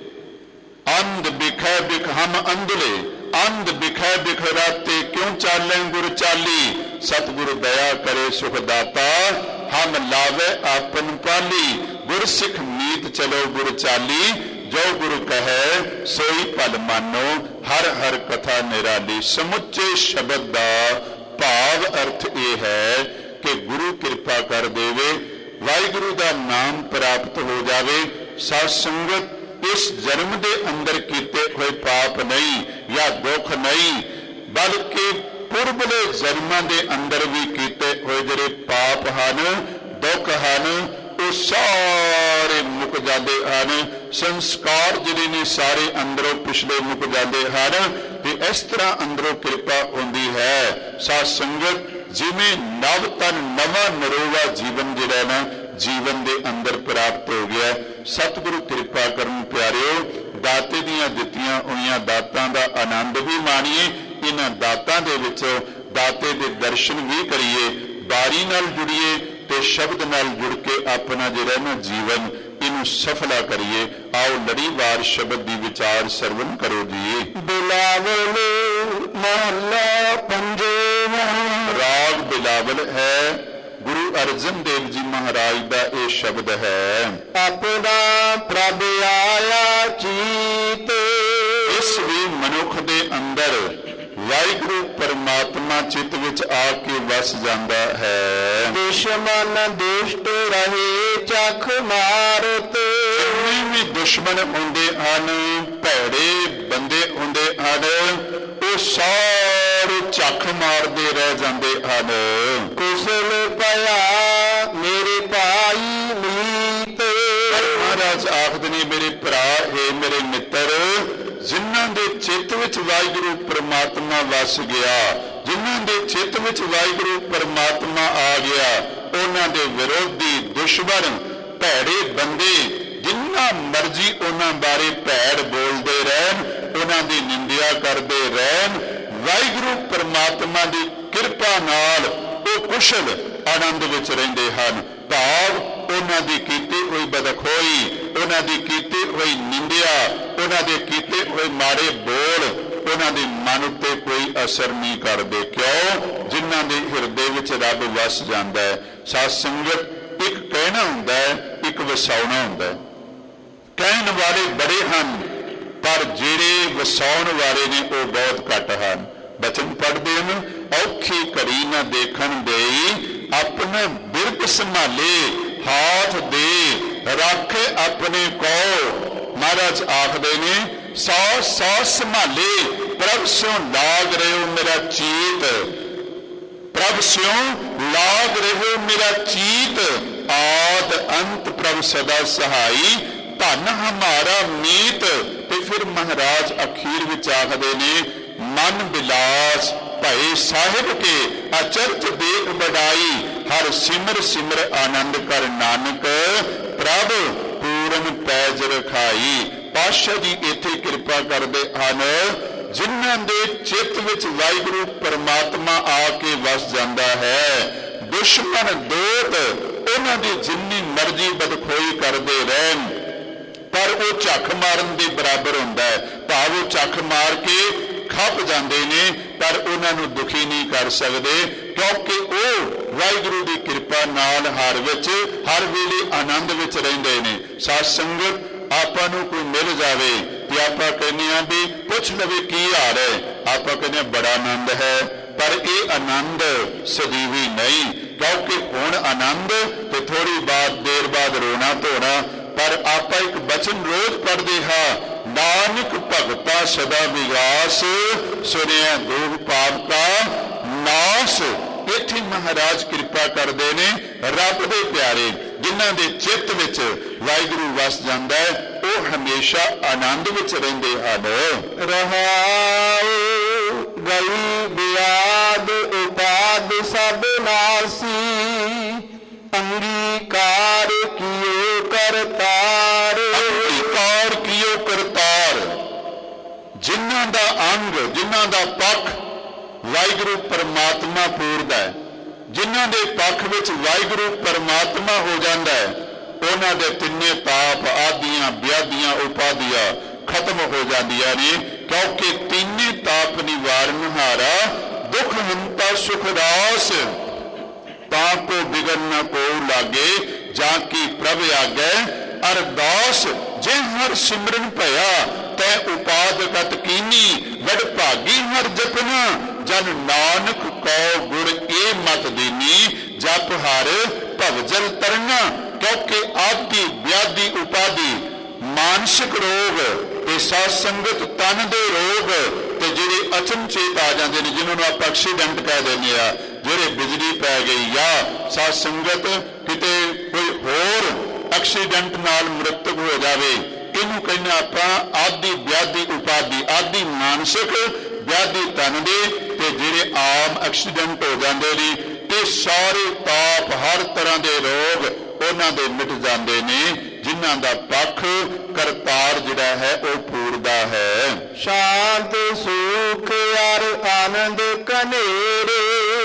अंध बिखै बिख, हम अंधले अंध बिखै बिख राते, क्यों चालें गुरु चाली, सतगुरु दया करे सुखदाता, हम लावे आपन पाली। गुर सिख मीत चलो गुरु चाली, जो गुरु कहे सोई पल मानो, हर हर कथा निराली। समुचे शब्द का भाव अर्थ यह है कि गुरु कृपा कर देवे, वाहिगुरु का नाम प्राप्त हो जावे। साध संगत इस जन्म के अंदर कीते हुए पाप नहीं या दुख नहीं, बल्कि पुरबले जन्मां के अंदर भी कीते हुए जिहड़े पाप हैं, दुख हैं, वो सारे मुक जाते हैं। संस्कार जिहड़े ने सारे अंदरों पिछले मुक जाते हैं, ते इस तरह अंदरों कृपा होंदी है। साध संगत जिवें नव तन नवा नरोवा जीवन जिहड़ा ना जीवन दे अंदर प्राप्त हो गया। सतगुरु कृपा करन प्यारिओ, दाते दीआं दित्तियां होईयां दातां दा आनंद भी माणीए, इन्हां दातां दे विचों दाते दे दर्शन भी करिए, बारी नाल जुड़िए ते शब्द नाल जुड़ के अपना जिहड़ा ना जीवन इनू सफला करिए। आओ लड़ीवार शब्द दी विचार सरवण करो जी। बिलावल महला पंजेवा, राग बिलावल है, गुरु अर्जन देव जी महाराज का यह शब्द है। अपना प्रभ आया चीत, इस भी मनुख दे अंदर वाहिगुरु परमात्मा चित्त विच आके वस जाता है। दुश्मन दुष्ट रहे चख मारत, जिन्ने भी दुश्मन होंदे हन, भैड़े बंदे होंदे हन, वो सारे चख मारते रह जाते हैं। कुशल पया मेरे भाई मीत, महाराज आखदे ने मेरे भरा है मेरे मित्र, जिन्हां दे चित्त विच वाहिगुरु परमात्मा वस गया, जिन्हां दे चित्त विच वाहिगुरु परमात्मा आ गया, उन्हां दे विरोधी दुश्मन भैड़े बंदे जिन्ना मर्जी उन्हां बारे भैड़ बोलते रहन, उन्हां दी निंदिया करते रहन, वाहिगुरु परमात्मा की कृपा नाल वो कुशल आनंद विच रहिंदे हन। भाव उन्हां दी कीती हुई बदखोई, उन्हां दी कीती हुई निंदिया, उन्हां दे कीते हुए माड़े बोल उन्हां दे मन उत्ते कोई असर नहीं करदे। क्यों? जिन्हां दे हिरदे विच रब वस जांदा है। साध संगत एक कहना हुंदा है, एक वसाउणा हुंदा है। कहण वाले बड़े हन, पर जिहड़े वसाउण वाले ने वो बहुत घट हन। बचन पढ़ते हैं, औखी घड़ी न देखण देई, अपने बिरख संभाले हाथ दे रखे अपने को। महाराज आखदे ने सौ सौ संभाले प्रभ सो लाग रहे हो मेरा चीत। प्रभ स्यों लाग रहे मेरा चीत, आद अंत प्रभ सदा सहाई, धन हमारा मीत। ते फिर महाराज अखीर विच आखदे ने, मन बिलास भय साहिब के, अचरज देख बड़ाई, हर सिमर सिमर आनंद कर नानक, प्रभ पूरन पैज रखाई। पातशाह जी इत्थे किरपा करदे हन, जिन्हां दे चित्त विच वाहिगुरू परमात्मा आके वस जांदा है, दुश्मन दोत उन्हां दी जिन्नी मर्जी बदखोई करदे रहन, पर वो झक मारन दे बराबर हुंदा है। भाव वो झक मार के खप जांदे ने, पर उन्हां नूं दुखी नहीं कर सकदे, क्योंकि वो वाहिगुरू दी किरपा नाल हर विच हर वेले आनंद विच रहिंदे ने। साध संगत आपां नूं कोई मिल जावे ते आपां कहने आ भी पुछ लवे की हाल है, आपां कहने बड़ा आनंद है, पर यह आनंद सजीवी नहीं, क्योंकि हुण आनंद ते थोड़ी बात देर बाद रोना धोना। पर आप एक बचन रोज पढ़ते हाँ, नानक भगता सदा विगास, सुनिया दुख पाप का नाश। इत्थे महाराज कृपा करते ने, रब दे प्यारे जिन्हां दे चित्त विच वाहिगुरू वस जांदा है, वो हमेशा आनंद विच रहिंदे हन। रहाओ गई बियाद उपाद सब नासी, अंगीकार कियो करतार। अंगीकार कियो करतार, जिन्हां दा अंग जिन्हां दा पक्ष वाहिगुरू परमात्मा पूरदा है, जिन्हां दे पक्ष विच वाहिगुरू परमात्मा हो जांदा है, उन्हां दे तिन्ने ताप आदियां व्याधियां उपाधियां खत्म हो जांदियां ने, क्योंकि तीने ताप निवारण हारा, दुख हंता सुख रास, ताको बिगड़ना को लागे, जाकी प्रभ आगे अरदास। जे हर सिमरन भया तै उपादगत कीनी, वड भागी हर जपना, जन नानक कौ गुर ए मत दीनी, जप हर भवजल तरना। क्योंकि आदि व्याधि उपाधि मानसिक रोग ते साध संगत तन दे रोग ते जिहड़े अचनचेत आ जाते हैं, जिन्होंने आप एक्सीडेंट कह देने आ, जिहड़े बिजली पै गई या साध संगत किते कोई होर एक्सीडेंट नाल मृतक हो जाए, इनू कहना आपां आदि व्याधि उपाधि, आदि मानसिक व्याधि तन दे ते जिहड़े आम एक्सीडेंट हो जाते ने, ते सारे ताप हर तरह के रोग उन्हां दे मिट जाते ने, जिन्हां दा पक्ष करतार जिहड़ा है वह पूरदा है। शांत सुख अर आनंद कनेरे,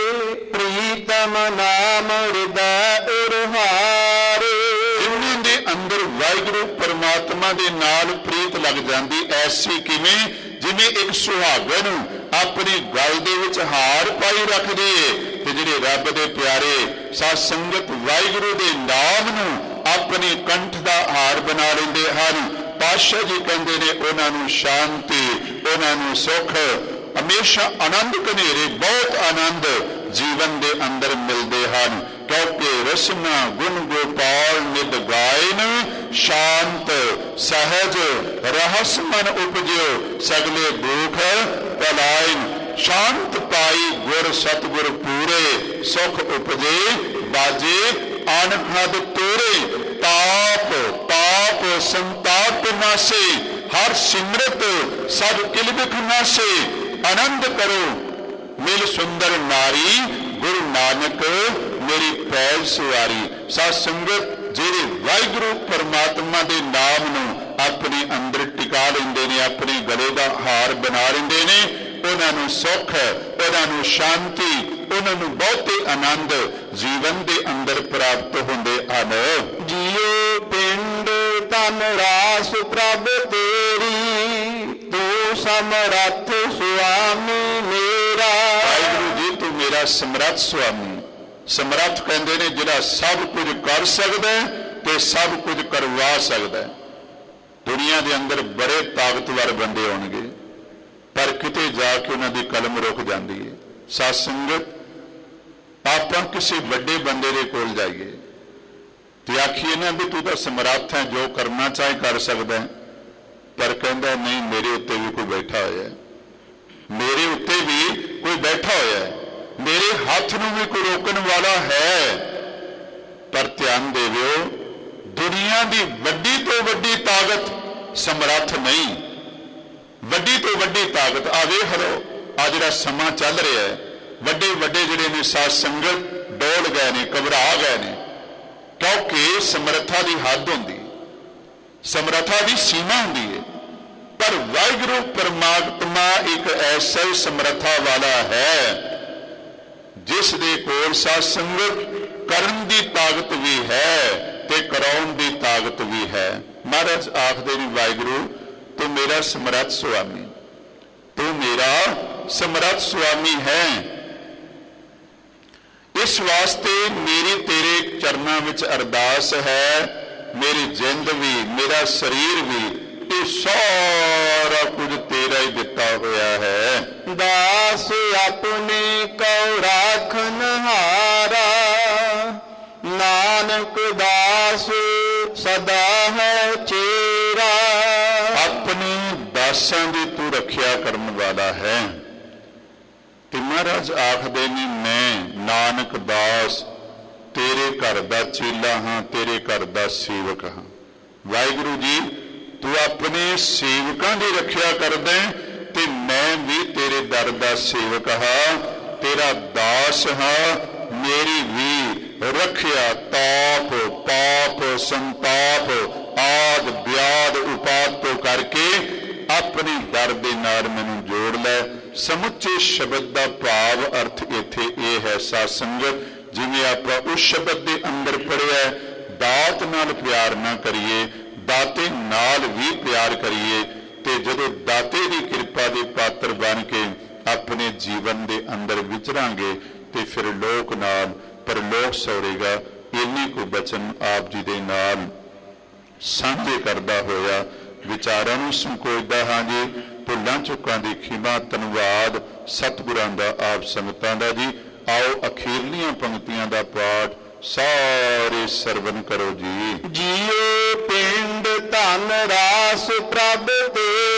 प्रीतम नाम हृदय उरहारे। जिन्हां दे अंदर वाहिगुरू परमात्मा दे नाल प्रीत लग जाती, ऐसी किवें जिवें एक सुहागन अपनी गल दे विच हार पाई रखदी है, ते जिहड़े रब दे प्यारे साध संगत वाहिगुरू दे नाम नूं अपनी कंठ दा हार बना लेंदे हन। पातशाह जी कहंदे ने, उन्हां नूं शांति, उन्हां नूं सुख, हमेशा आनंद कनेरे, बहुत आनंद जीवन दे अंदर मिलते हैं, क्योंकि रसना गुण गोपाल निद गायन, शांत सहज रहस मन उपजो, सगले दुख पलायन। शांत पाई गुर सतगुर पूरे, सुख उपजे बाजे अनहद तोरे। ताप ताप संताप नासे, हर सिमरत सब किलबिख नासे। आनंद करो मिल सुंदर नारी, गुरु नानक मेरी पैज सुवारी। साध संगत जेरे वाहिगुरू परमात्मा दे नाम नूं अपने अंदर टिका लेंदे ने, अपने गले का हार बना लेंदे ने, उन्हां नूं सुख, उन्हां नूं शांति, उन्हां नूं बहुते आनंद जीवन दे अंदर प्राप्त होंदे हन। जियो पिंड तन रास प्रभ तेरी, तू समरथ स्वामी मेरा। वाहिगुरू जी तू मेरा समरथ स्वामी। समरथ कहते ने जिहड़ा सब कुछ कर सकदा है ते सब कुछ करवा सकदा है। दुनिया के अंदर बड़े ताकतवर बंदे होणगे, पर किते जाके उन्हां दी कलम रुक जाती है। साध संगत आपां किसी वड्डे बंदे दे कोल जाइए ते आखिए ना भी तू तो समर्थ है, जो करना चाहे कर सकदा है, पर कहंदा नहीं मेरे उत्ते भी कोई बैठा होया है, मेरे उत्ते भी कोई बैठा होया है। ਮੇਰੇ ਹੱਥ ਨੂੰ ਵੀ ਕੋਈ ਰੋਕਣ ਵਾਲਾ ਹੈ। ਪਰ ਧਿਆਨ ਦੇਵਿਓ, ਦੁਨੀਆ ਦੀ ਵੱਡੀ ਤੋਂ ਵੱਡੀ ਤਾਕਤ ਸਮਰੱਥ ਨਹੀਂ। ਵੱਡੀ ਤੋਂ ਵੱਡੀ ਤਾਕਤ ਆ ਵੇਖ ਲਓ, ਆ ਜਿਹੜਾ ਸਮਾਂ ਚੱਲ ਰਿਹਾ ਹੈ, ਵੱਡੇ ਵੱਡੇ ਜਿਹੜੇ ਨੇ ਸਾਧ ਸੰਗਤ ਡੋਲ ਗਏ ਨੇ, ਘਬਰਾ ਗਏ ਨੇ, ਕਿਉਂਕਿ ਸਮਰੱਥਾ ਦੀ ਹੱਦ ਹੁੰਦੀ, ਸਮਰੱਥਾ ਦੀ ਸੀਮਾ ਹੁੰਦੀ ਹੈ। ਪਰ ਵਾਹਿਗੁਰੂ ਪਰਮਾਤਮਾ ਇੱਕ ਐਸਾ ਹੀ ਸਮਰੱਥਾ ਵਾਲਾ ਹੈ ਜਿਸ ਦੇ ਕੋਲ ਸਾਧ ਸੰਗਤ ਕਰਨ ਦੀ ਤਾਕਤ ਵੀ ਹੈ ਤੇ ਕਰਾਉਣ ਦੀ ਤਾਕਤ ਵੀ ਹੈ। ਮਹਾਰਾਜ ਆਖਦੇ ਨੇ, ਵਾਹਿਗੁਰੂ ਤੂੰ ਮੇਰਾ ਸਮਰੱਥ ਸੁਆਮੀ, ਤੂੰ ਮੇਰਾ ਸਮਰੱਥ ਸੁਆਮੀ ਹੈ। ਇਸ ਵਾਸਤੇ ਮੇਰੀ ਤੇਰੇ ਚਰਨਾਂ ਵਿੱਚ ਅਰਦਾਸ ਹੈ, ਮੇਰੀ ਜਿੰਦ ਵੀ, ਮੇਰਾ ਸਰੀਰ ਵੀ, ਇਹ ਸਾਰਾ ਕੁਝ ਤੇਰਾ ਹੀ ਦਿੱਤਾ ਹੋਇਆ ਹੈ। ਦਾਸ ਆਪਣੇ ਕਉ ਰਾਖਨ ਹਾਰਾ, ਨਾਨਕ ਦਾਸ ਸਦਾ ਹੈ ਚੇਰਾ। ਆਪਣੇ ਦਾਸਾਂ ਦੀ ਤੂੰ ਰੱਖਿਆ ਕਰਨ ਵਾਲਾ ਹੈ। ਤੇ ਮਹਾਰਾਜ ਆਖਦੇ ਨੇ, ਮੈਂ ਨਾਨਕ ਦਾਸ ਤੇਰੇ ਘਰ ਦਾ ਚੇਲਾ ਹਾਂ, ਤੇਰੇ ਘਰ ਦਾ ਸੇਵਕ ਹਾਂ। ਵਾਹਿਗੁਰੂ ਜੀ, ਤੂੰ ਆਪਣੇ ਸੇਵਕਾਂ ਦੀ ਰੱਖਿਆ ਕਰਦਾ ਤੇ ਮੈਂ ਵੀ ਤੇਰੇ ਦਰ ਦਾ ਸੇਵਕ ਹਾਂ, ਤੇਰਾ ਦਾਸ ਹਾਂ। ਮੇਰੀ ਵੀ ਰੱਖਿਆ ਤਾਪ ਪਾਪ ਸੰਤਾਪ ਆਦ ਵਿਆਦ ਉਪਾਦ ਤੋਂ ਕਰਕੇ ਆਪਣੇ ਦਰ ਦੇ ਨਾਲ ਮੈਨੂੰ ਜੋੜ ਲੈ। ਸਮੁੱਚੇ ਸ਼ਬਦ ਦਾ ਭਾਵ ਅਰਥ ਇੱਥੇ ਇਹ ਹੈ ਸਾਧ ਸੰਗਤ, ਜਿਵੇਂ ਆਪਾਂ ਉਸ ਸ਼ਬਦ ਦੇ ਅੰਦਰ ਪੜਿਆ, ਦਾਤ ਨਾਲ ਪਿਆਰ ਨਾ ਕਰੀਏ, ਦਾਤੇ ਨਾਲ ਵੀ ਪਿਆਰ ਕਰੀਏ। ਤੇ ਜਦੋਂ ਦਾਤੇ ਦੀ ਕਿਰਪਾ ਦੇ ਪਾਤਰ ਬਣ ਕੇ ਆਪਣੇ ਜੀਵਨ ਦੇ ਅੰਦਰ ਵਿਚਰਾਂਗੇ ਤੇ ਫਿਰ ਲੋਕ ਨਾਲ ਪਰਲੋਕ ਸੌਰੇਗਾ। ਇੰਨੀ ਕੁ ਬਚਨ ਆਪ ਜੀ ਦੇ ਨਾਲ ਸਾਂਝੇ ਕਰਦਾ ਹੋਇਆ ਵਿਚਾਰਾਂ ਨੂੰ ਸੰਕੋਚਦਾ ਹਾਂ ਜੀ। ਭੁੱਲਾਂ ਚੁੱਕਾਂ ਦੀ ਖਿਮਾ, ਧੰਨਵਾਦ ਸਤਿਗੁਰਾਂ ਦਾ, ਆਪ ਸੰਗਤਾਂ ਦਾ ਜੀ। ਆਓ ਅਖੀਰਲੀਆਂ ਪੰਕਤੀਆਂ ਦਾ ਪਾਠ ਸਾਰੇ ਸਰਵਨ ਕਰੋ ਜੀ। ਜੀਓ ਪਿੰਡ ਧਨ ਰਾਸ ਪ੍ਰਭ ਤੇ